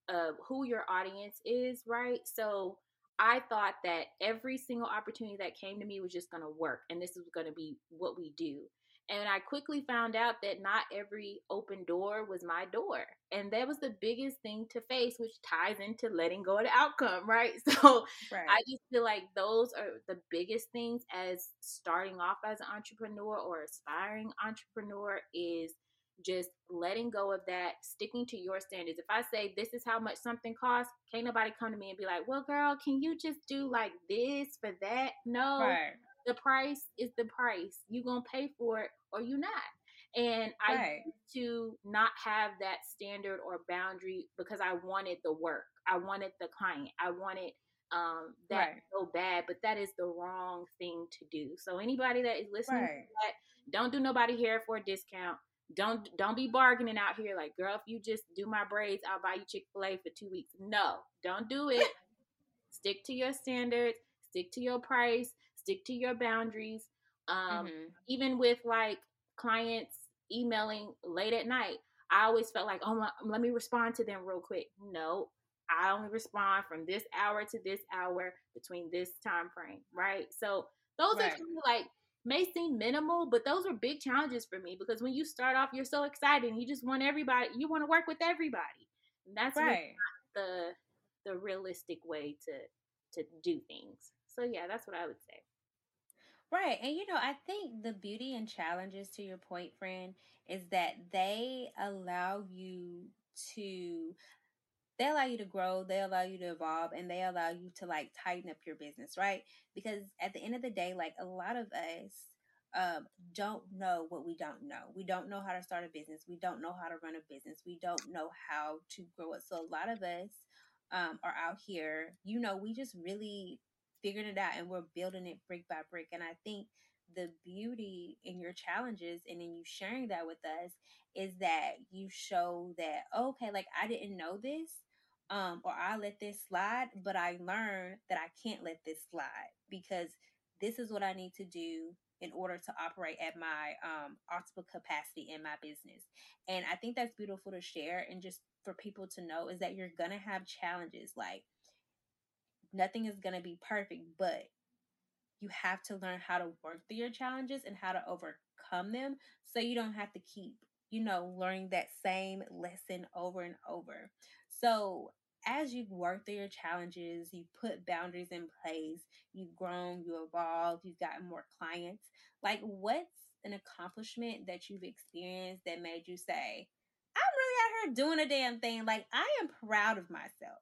uh, who your audience is, right? So I thought that every single opportunity that came to me was just going to work, and this was going to be what we do. And I quickly found out that not every open door was my door. And that was the biggest thing to face, which ties into letting go of the outcome, right? So Right. I just feel like those are the biggest things as starting off as an entrepreneur or aspiring entrepreneur is just letting go of that, sticking to your standards. If I say this is how much something costs, can't nobody come to me and be like, well, girl, can you just do like this for that? No, Right. the price is the price. You gonna pay for it or you not. And I Right. used to not have that standard or boundary because I wanted the work. I wanted the client. I wanted um, that Right. so bad, but that is the wrong thing to do. So anybody that is listening to Right. that, don't do nobody here for a discount. Don't don't be bargaining out here like, girl, if you just do my braids, I'll buy you Chick-fil-A for two weeks. No, don't do it. Stick to your standards, stick to your price, stick to your boundaries. Um, Mm-hmm. even with like clients emailing late at night, I always felt like, oh, let me respond to them real quick. No, I only respond from this hour to this hour between this time frame, right? So those are Right. kind of like may seem minimal, but those are big challenges for me because when you start off, you're so excited and you just want everybody, you want to work with everybody. And that's really Right. not the the realistic way to to do things. So yeah, that's what I would say. Right. And you know, I think the beauty and challenges to your point, friend, is that they allow you to they allow you to grow, they allow you to evolve, and they allow you to like tighten up your business, right? Because at the end of the day, like a lot of us um, don't know what we don't know. We don't know how to start a business. We don't know how to run a business. We don't know how to grow it. So a lot of us um, are out here, you know, we just really figuring it out and we're building it brick by brick. And I think the beauty in your challenges and in you sharing that with us is that you show that, okay, like I didn't know this, um, or I let this slide, but I learned that I can't let this slide because this is what I need to do in order to operate at my um, optimal capacity in my business. And I think that's beautiful to share and just for people to know is that you're going to have challenges. Like nothing is going to be perfect, but you have to learn how to work through your challenges and how to overcome them so you don't have to keep, you know, learning that same lesson over and over. So, as you work through your challenges, you put boundaries in place, you've grown, you evolved, you've gotten more clients. Like, what's an accomplishment that you've experienced that made you say, I'm really out here doing a damn thing? Like, I am proud of myself.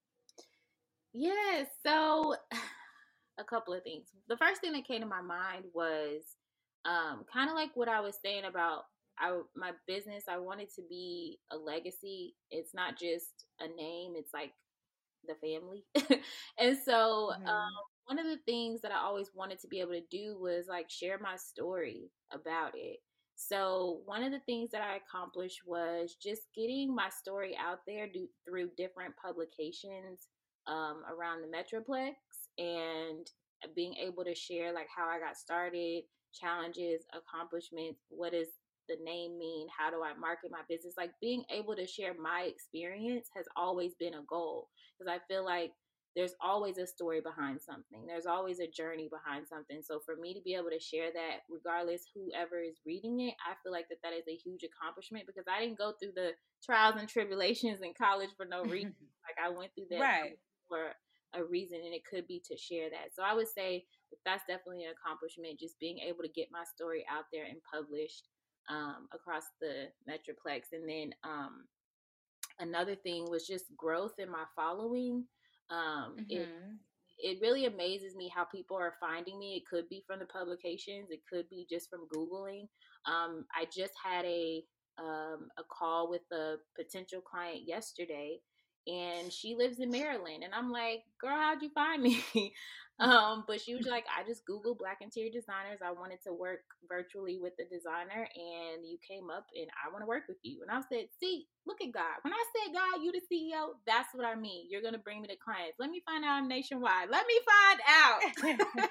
Yeah, so a couple of things. The first thing that came to my mind was um, kind of like what I was saying about I, my business. I wanted to be a legacy. It's not just a name, it's like the family. And so Mm-hmm. um, one of the things that I always wanted to be able to do was like share my story about it. So one of the things that I accomplished was just getting my story out there do, through different publications um, around the Metroplex and being able to share like how I got started, challenges, accomplishments, what does the name mean, how do I market my business, like being able to share my experience has always been a goal because I feel like there's always a story behind something. There's always a journey behind something. So for me to be able to share that, regardless whoever is reading it, I feel like that that is a huge accomplishment because I didn't go through the trials and tribulations in college for no reason. Like I went through that Right. for a reason, and it could be to share that. So I would say that that's definitely an accomplishment, just being able to get my story out there and published um, across the Metroplex. And then um, another thing was just growth in my following. Um, it Mm-hmm. it really amazes me how people are finding me. It could be from the publications, it could be just from Googling. Um, I just had a um, a call with a potential client yesterday, and she lives in Maryland. And I'm like, girl, how'd you find me? um, but she was like, I just Googled Black interior designers. I wanted to work virtually with the designer, and you came up, and I want to work with you. And I said, see, look at God. When I said, God, you the C E O, that's what I mean. You're going to bring me the clients. Let me find out I'm nationwide. Let me find out.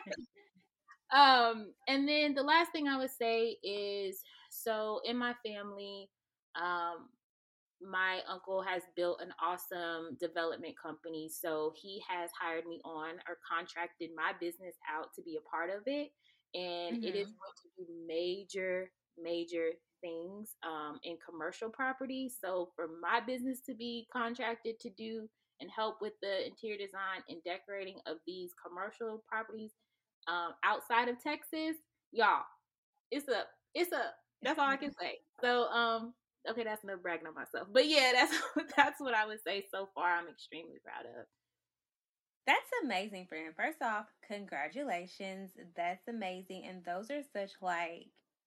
um, and then the last thing I would say is, so in my family, um, my uncle has built an awesome development company. So he has hired me on or contracted my business out to be a part of it. And it is Mm-hmm. going to do major, major things um, in commercial property. So for my business to be contracted to do and help with the interior design and decorating of these commercial properties um, outside of Texas, y'all, it's up. It's up. That's all I can say. So, um, okay, that's no bragging on myself, but yeah, that's that's what I would say so far. I'm extremely proud of. That's amazing, friend. First off, congratulations. That's amazing. And those are such like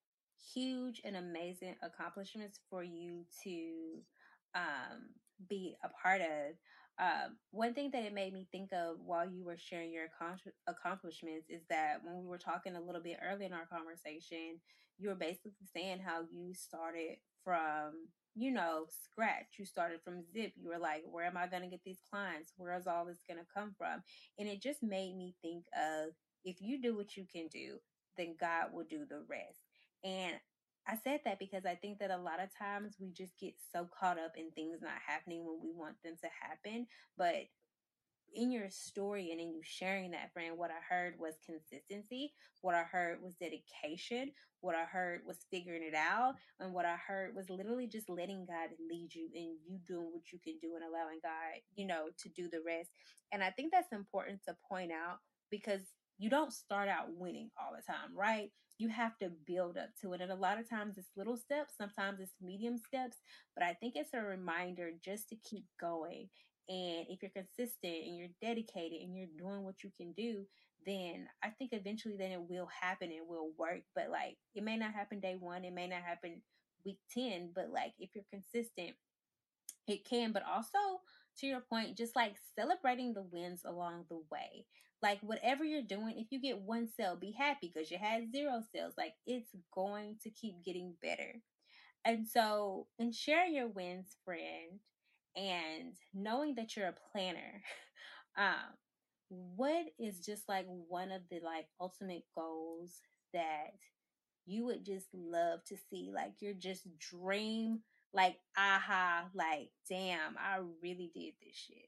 huge and amazing accomplishments for you to um, be a part of. Um, one thing that it made me think of while you were sharing your accom- accomplishments is that when we were talking a little bit early in our conversation, you were basically saying how you started from, you know, scratch. You started from zip. You were like, where am I going to get these clients? Where is all this going to come from? And it just made me think of, if you do what you can do, then God will do the rest. And I said that because I think that a lot of times we just get so caught up in things not happening when we want them to happen. But in your story and in you sharing that, friend, what I heard was consistency. What I heard was dedication. What I heard was figuring it out. And what I heard was literally just letting God lead you and you doing what you can do and allowing God, you know, to do the rest. And I think that's important to point out because you don't start out winning all the time, right? You have to build up to it. And a lot of times it's little steps, sometimes it's medium steps, but I think it's a reminder just to keep going. And if you're consistent and you're dedicated and you're doing what you can do, then I think eventually then it will happen and will work. But like it may not happen day one, it may not happen week ten, but like if you're consistent, it can. But also to your point, just like celebrating the wins along the way. Like whatever you're doing, if you get one sale, be happy because you had zero sales. Like it's going to keep getting better. And so, in sharing your wins, friend, and knowing that you're a planner, um, what is just like one of the like ultimate goals that you would just love to see? Like you're just dream, like aha, like damn, I really did this shit.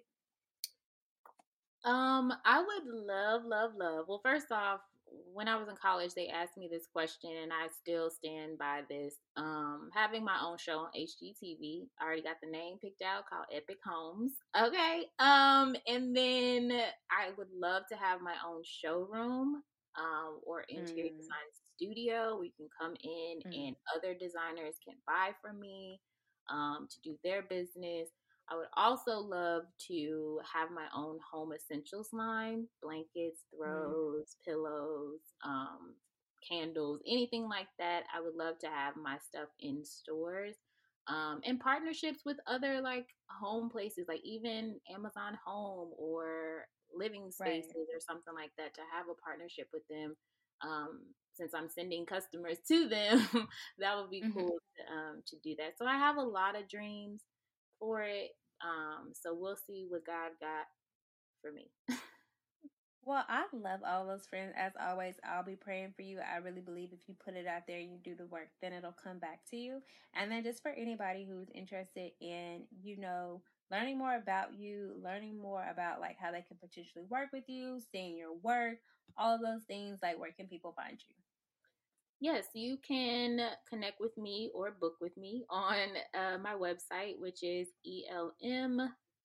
Um, I would love, love, love. Well, first off, when I was in college, they asked me this question, and I still stand by this. Um, having my own show on H G T V, I already got the name picked out called Epic Homes. Okay. Um, and then I would love to have my own showroom, um, or interior Mm, design studio where you can come in mm, and other designers can buy from me, um, to do their business. I would also love to have my own home essentials line: blankets, mm, throws, pillows, um, candles, anything like that. I would love to have my stuff in stores. Um, and partnerships with other like home places, like even Amazon Home or Living right. Spaces or something like that, to have a partnership with them. Um, since I'm sending customers to them, that would be Mm-hmm. cool to, um, to do that. So I have a lot of dreams for it. Um, so we'll see what God got for me. Well, I love all those friends. As always, I'll be praying for you. I really believe if you put it out there, you do the work, then it'll come back to you. And then just for anybody who's interested in, you know, learning more about you, learning more about like how they can potentially work with you, seeing your work, all of those things, like where can people find you? Yes, you can connect with me or book with me on uh, my website, which is E L M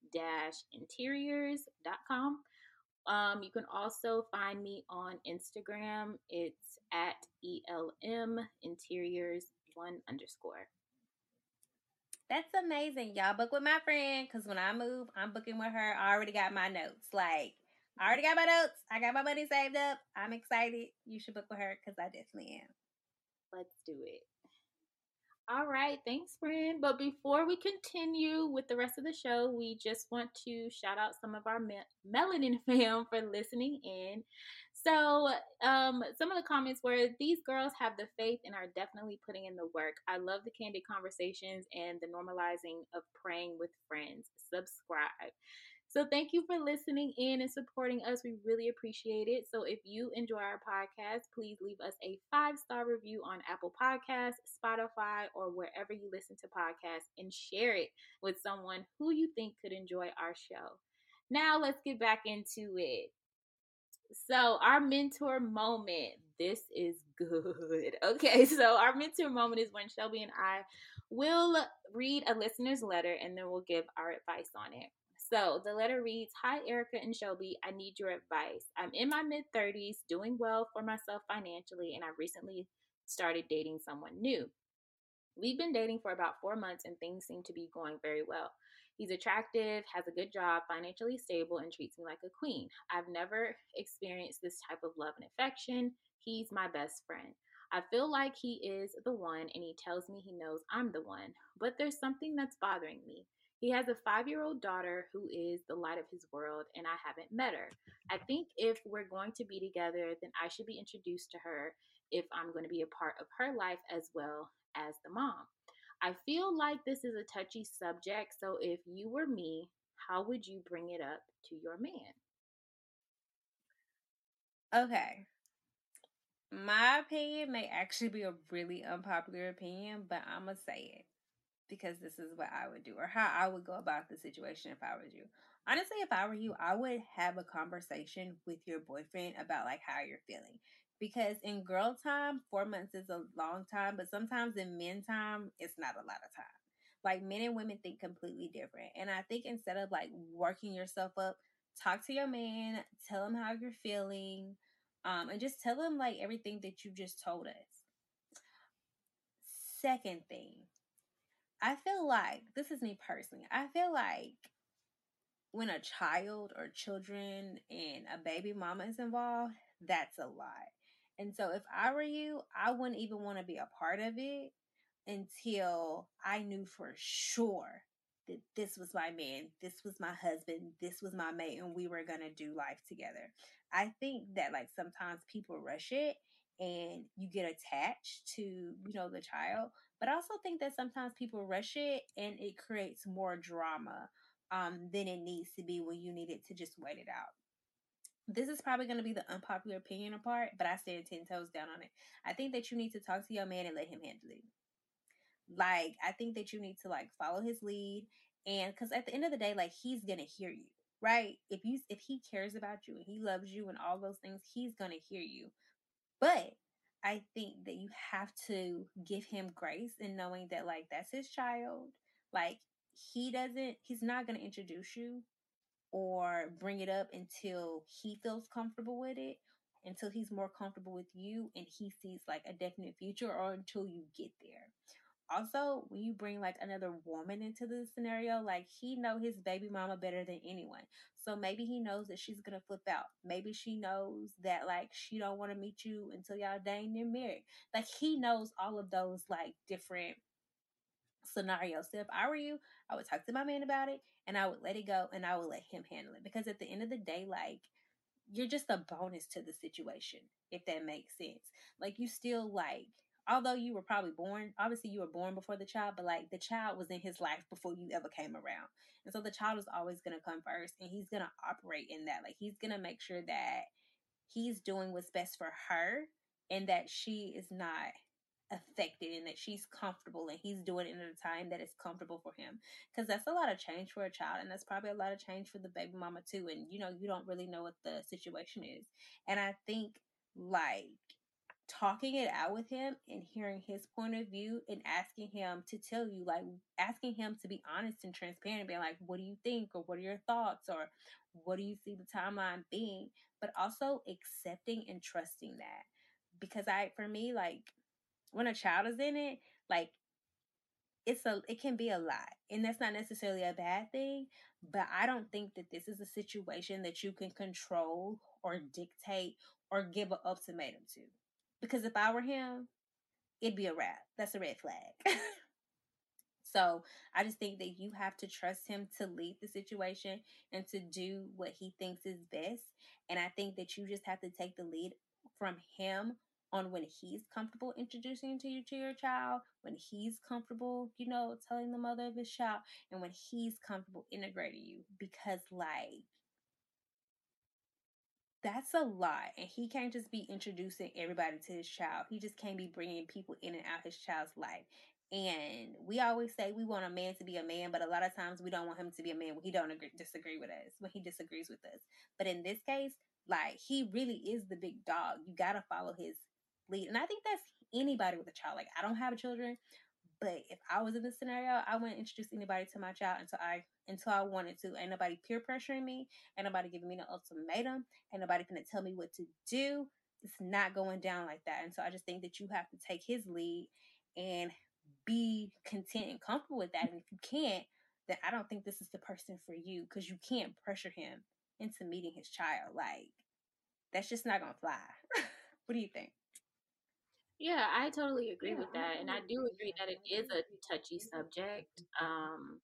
interiors dot com. Um, you can also find me on Instagram. It's at E L M Interiors one underscore. That's amazing. Y'all book with my friend because when I move, I'm booking with her. I already got my notes. Like, I already got my notes. I got my money saved up. I'm excited. You should book with her because I definitely am. Let's do it. All right, thanks, friend. But before we continue with the rest of the show, we just want to shout out some of our me- Melanin fam for listening in. So, um, some of the comments were, these girls have the faith and are definitely putting in the work. I love the candid conversations and the normalizing of praying with friends. Subscribe. So thank you for listening in and supporting us. We really appreciate it. So if you enjoy our podcast, please leave us a five-star review on Apple Podcasts, Spotify, or wherever you listen to podcasts, and share it with someone who you think could enjoy our show. Now let's get back into it. So our mentor moment. This is good. Okay, so our mentor moment is when Shelby and I will read a listener's letter and then we'll give our advice on it. So the letter reads, "Hi Erica and Shelby, I need your advice. I'm in my mid thirties, doing well for myself financially, and I recently started dating someone new. We've been dating for about four months and things seem to be going very well. He's attractive, has a good job, financially stable, and treats me like a queen. I've never experienced this type of love and affection. He's my best friend. I feel like he is the one, and he tells me he knows I'm the one. But there's something that's bothering me. He has a five year old daughter who is the light of his world, and I haven't met her. I think if we're going to be together, then I should be introduced to her if I'm going to be a part of her life as well as the mom. I feel like this is a touchy subject, so if you were me, how would you bring it up to your man?" Okay. My opinion may actually be a really unpopular opinion, but I'm going to say it because this is what I would do or how I would go about the situation if I was you. Honestly, if I were you, I would have a conversation with your boyfriend about like how you're feeling. Because in girl time, four months is a long time, but sometimes in men time, it's not a lot of time. Like men and women think completely different. And I think instead of like working yourself up, talk to your man, tell him how you're feeling, um, and just tell him like everything that you just told us. Second thing, I feel like this is me personally. I feel like when a child or children and a baby mama is involved, that's a lot. And so if I were you, I wouldn't even want to be a part of it until I knew for sure that this was my man, this was my husband, this was my mate, and we were going to do life together. I think that like sometimes people rush it and you get attached to, you know, the child. But I also think that sometimes people rush it and it creates more drama um, than it needs to be when you need it to just wait it out. This is probably going to be the unpopular opinion part, but I stand ten toes down on it. I think that you need to talk to your man and let him handle it. Like, I think that you need to like follow his lead, and because at the end of the day, like he's gonna hear you, right? If you if he cares about you and he loves you and all those things, he's gonna hear you. But I think that you have to give him grace in knowing that like that's his child. Like he doesn't, he's not gonna introduce you or bring it up until he feels comfortable with it, until he's more comfortable with you and he sees like a definite future, or until you get there. Also, when you bring like another woman into the scenario, like he know his baby mama better than anyone. So maybe he knows that she's gonna flip out. Maybe she knows that like she don't want to meet you until y'all dang near married. Like he knows all of those like different scenarios. So if I were you, I would talk to my man about it and I would let it go and I would let him handle it. Because at the end of the day, like you're just a bonus to the situation, if that makes sense. Like you still like, although you were probably born, obviously you were born before the child, but like the child was in his life before you ever came around. And so the child is always gonna come first and he's gonna operate in that. Like he's gonna make sure that he's doing what's best for her and that she is not affected and that she's comfortable and he's doing it in a time that is comfortable for him, because that's a lot of change for a child and that's probably a lot of change for the baby mama too, and you know you don't really know what the situation is. And I think like talking it out with him and hearing his point of view and asking him to tell you, like asking him to be honest and transparent, being like, what do you think, or what are your thoughts, or what do you see the timeline being, but also accepting and trusting that. Because I for me, like when a child is in it, like it's a it can be a lot. And that's not necessarily a bad thing, but I don't think that this is a situation that you can control or dictate or give an ultimatum to. Because if I were him, it'd be a wrap. That's a red flag. So I just think that you have to trust him to lead the situation and to do what he thinks is best. And I think that you just have to take the lead from him on when he's comfortable introducing to you to your child, when he's comfortable, you know, telling the mother of his child, and when he's comfortable integrating you. Because, like, that's a lot. And he can't just be introducing everybody to his child. He just can't be bringing people in and out his child's life. And we always say we want a man to be a man, but a lot of times we don't want him to be a man when he don't agree, disagree with us, when he disagrees with us. But in this case, like, he really is the big dog. You got to follow his lead. And I think that's anybody with a child. Like, I don't have children, but if I was in this scenario, I wouldn't introduce anybody to my child until I until I wanted to. Ain't nobody peer pressuring me. Ain't nobody giving me no ultimatum. Ain't nobody gonna tell me what to do. It's not going down like that. And so I just think that you have to take his lead and be content and comfortable with that. And if you can't, then I don't think this is the person for you, because you can't pressure him into meeting his child. Like, that's just not gonna fly. What do you think? Yeah, I totally agree with that. And I do agree that it is a touchy subject. Um,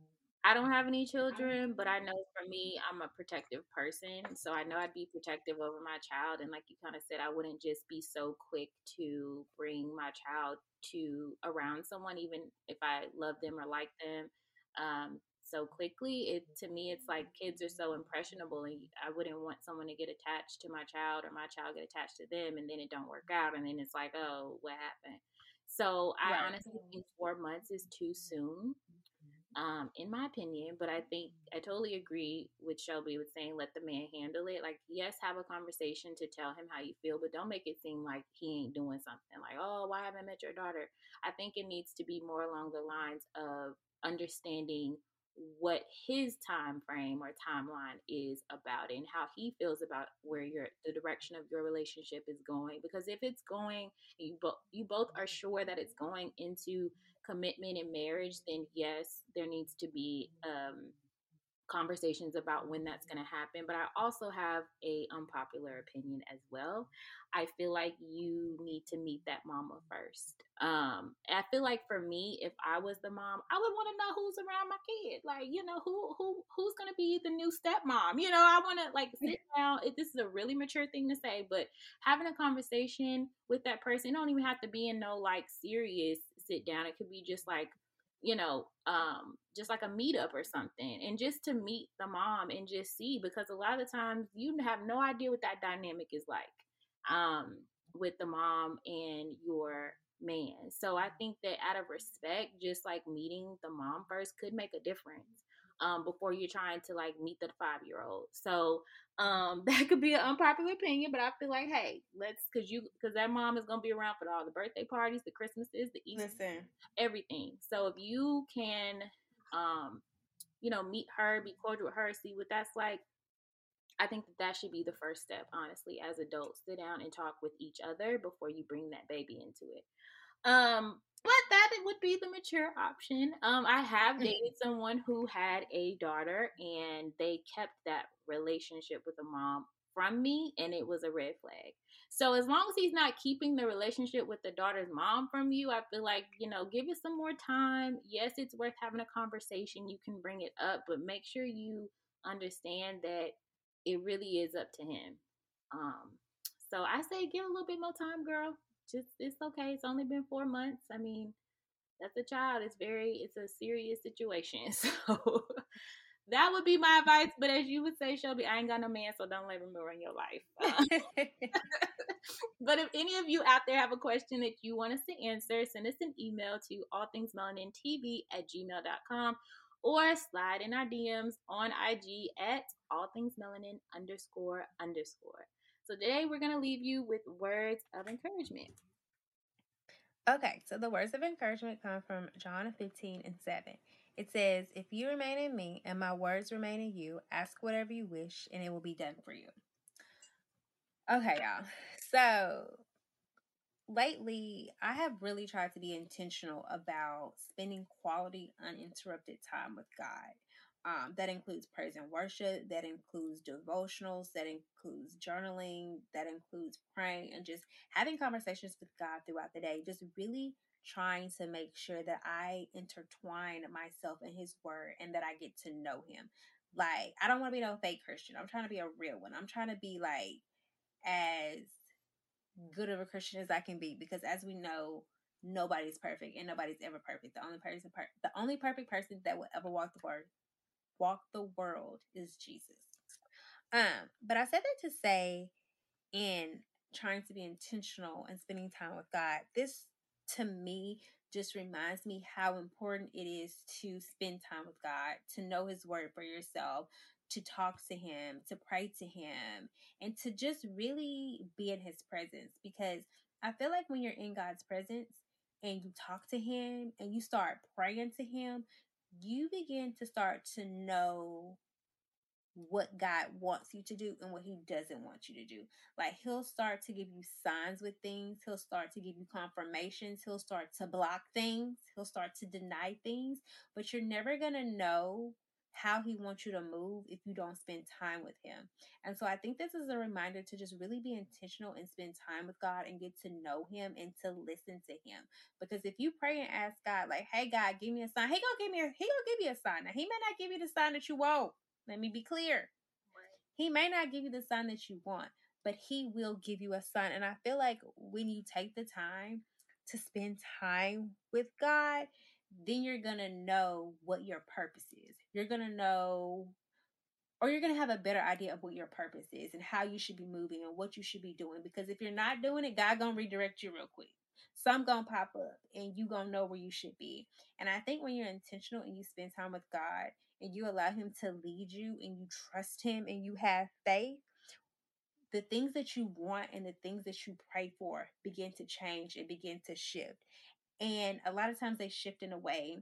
I don't have any children, but I know for me, I'm a protective person. So I know I'd be protective over my child. And like you kind of said, I wouldn't just be so quick to bring my child to around someone, even if I love them or like them. Um, so quickly, it to me, it's like kids are so impressionable, and I wouldn't want someone to get attached to my child or my child get attached to them, and then it don't work out, and then it's like, oh, what happened? So I Right. honestly think four months is too soon, um, in my opinion. But I think I totally agree with Shelby with saying let the man handle it. Like, yes, have a conversation to tell him how you feel, but don't make it seem like he ain't doing something. Like, oh, why haven't I met your daughter? I think it needs to be more along the lines of understanding what his time frame or timeline is about it and how he feels about where your the direction of your relationship is going. Because if it's going, you both you both are sure that it's going into commitment and marriage, then yes, there needs to be um, conversations about when that's going to happen. But I also have a unpopular opinion as well. I feel like you need to meet that mama first. Um, I feel like for me, if I was the mom, I would want to know who's around my kid. Like, you know, who who who's going to be the new stepmom. You know, I want to like sit down. It, this is a really mature thing to say, but having a conversation with that person, it don't even have to be in no like serious sit down. It could be just like, you know, um, just like a meetup or something, and just to meet the mom and just see, because a lot of times you have no idea what that dynamic is like, um, with the mom and your man. So I think that out of respect, just like meeting the mom first could make a difference. Um, before you're trying to like meet the five year old. So um, that could be an unpopular opinion, but I feel like, hey, let's, cause you, cause that mom is gonna be around for all the birthday parties, the Christmases, the Easter, Listen. everything. So if you can, um, you know, meet her, be cordial with her, see what that's like. I think that that should be the first step, honestly, as adults. Sit down and talk with each other before you bring that baby into it. Um, but that would be the mature option. Um, I have dated someone who had a daughter and they kept that relationship with the mom from me, and it was a red flag. So as long as he's not keeping the relationship with the daughter's mom from you, I feel like, you know, give it some more time. Yes, it's worth having a conversation. You can bring it up, but make sure you understand that it really is up to him. Um, so I say give a little bit more time, girl. Just it's okay. It's only been four months. I mean, that's a child. It's very it's a serious situation. So that would be my advice. But as you would say, Shelby, I ain't got no man, so don't let him ruin your life. Uh, but if any of you out there have a question that you want us to answer, send us an email to allthingsmelanintv at gmail dot com or slide in our D Ms on I G at allthingsmelanin underscore underscore. So today we're going to leave you with words of encouragement. Okay, so the words of encouragement come from John fifteen and seven. It says, if you remain in me and my words remain in you, ask whatever you wish and it will be done for you. Okay, y'all. So lately, I have really tried to be intentional about spending quality, uninterrupted time with God. Um, that includes praise and worship, that includes devotionals, that includes journaling, that includes praying, and just having conversations with God throughout the day. Just really trying to make sure that I intertwine myself in His Word and that I get to know Him. Like, I don't want to be no fake Christian. I'm trying to be a real one. I'm trying to be like as good of a Christian as I can be, because as we know, nobody's perfect and nobody's ever perfect. The only person, per- the only perfect person that will ever walk the world, walk the world is Jesus. Um, but I said that to say, in trying to be intentional and spending time with God, this to me just reminds me how important it is to spend time with God, to know His Word for yourself, to talk to Him, to pray to Him, and to just really be in His presence. Because I feel like when you're in God's presence and you talk to Him and you start praying to Him, you begin to start to know what God wants you to do and what He doesn't want you to do. Like, He'll start to give you signs with things, He'll start to give you confirmations, He'll start to block things, He'll start to deny things, but you're never going to know how He wants you to move if you don't spend time with Him. And so I think this is a reminder to just really be intentional and spend time with God and get to know Him and to listen to Him. Because if you pray and ask God, like, hey God, give me a sign, He gonna give me a He gonna give you a sign. Now He may not give you the sign that you want. Let me be clear. He may not give you the sign that you want, but He will give you a sign. And I feel like when you take the time to spend time with God, then you're going to know what your purpose is. You're going to know, or you're going to have a better idea of what your purpose is and how you should be moving and what you should be doing. Because if you're not doing it, God going to redirect you real quick. Some going to pop up and you going to know where you should be. And I think when you're intentional and you spend time with God and you allow Him to lead you and you trust Him and you have faith, the things that you want and the things that you pray for begin to change and begin to shift. And a lot of times they shift in a way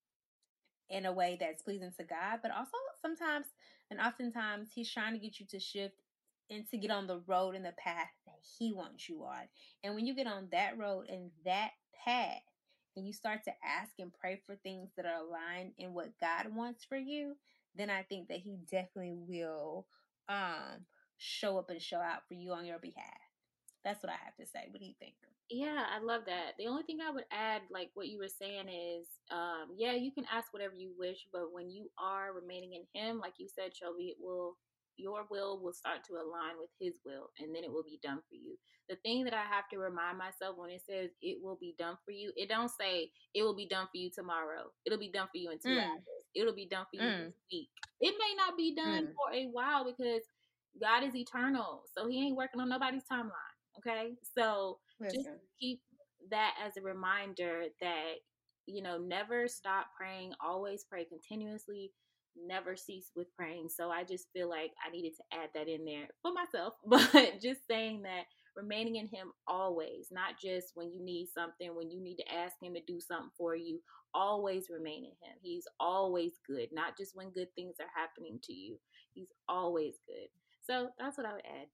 in a way that's pleasing to God, but also sometimes and oftentimes He's trying to get you to shift and to get on the road and the path that He wants you on. And when you get on that road and that path, and you start to ask and pray for things that are aligned in what God wants for you, then I think that He definitely will um show up and show out for you on your behalf. That's what I have to say. What do you think? Yeah, I love that. The only thing I would add, like what you were saying, is um, yeah, you can ask whatever you wish, but when you are remaining in Him, like you said, Shelby, it will your will will start to align with His will, and then it will be done for you. The thing that I have to remind myself when it says it will be done for you, it don't say it will be done for you tomorrow. It'll be done for you in two Mm, hours. It'll be done for you mm, this week. It may not be done mm. for a while because God is eternal, so He ain't working on nobody's timeline. Okay, so just Listen. keep that as a reminder that, you know, never stop praying, always pray continuously, never cease with praying. So I just feel like I needed to add that in there for myself, but just saying that remaining in Him always, not just when you need something, when you need to ask Him to do something for you, always remain in Him. He's always good, not just when good things are happening to you. He's always good. So that's what I would add.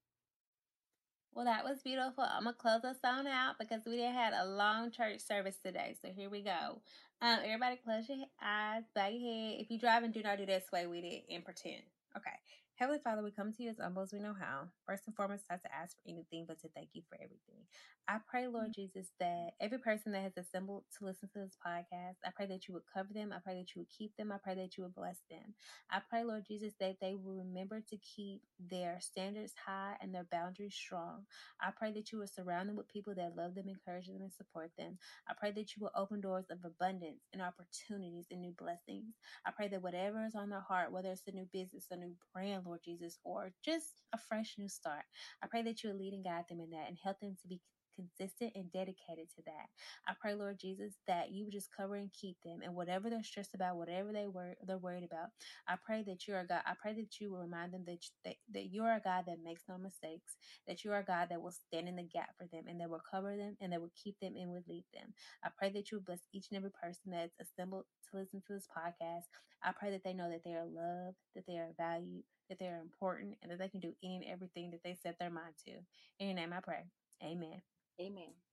Well, that was beautiful. I'm gonna close us on out because we did had a long church service today. So here we go. Um, everybody, close your eyes, bow your head. If you're driving, do not do that sway with it and pretend. Okay. Heavenly Father, we come to you as humble as we know how. First and foremost, not to ask for anything, but to thank you for everything. I pray, Lord Jesus, that every person that has assembled to listen to this podcast, I pray that you would cover them. I pray that you would keep them. I pray that you would bless them. I pray, Lord Jesus, that they will remember to keep their standards high and their boundaries strong. I pray that you will surround them with people that love them, encourage them, and support them. I pray that you will open doors of abundance and opportunities and new blessings. I pray that whatever is on their heart, whether it's a new business, a new brand, Lord Jesus, or just a fresh new start, I pray that you will lead and guide them in that and help them to be consistent and dedicated to that. I pray, Lord Jesus, that you would just cover and keep them, and whatever they're stressed about, whatever they were they're worried about, I pray that you are God. I pray that you will remind them that that, that you are a God that makes no mistakes, that you are a God that will stand in the gap for them and that will cover them and that will keep them and will lead them. I pray that you will bless each and every person that's assembled to listen to this podcast. I pray that they know that they are loved, that they are valued, that they are important, and that they can do any and everything that they set their mind to. In your name I pray. Amen. Amen.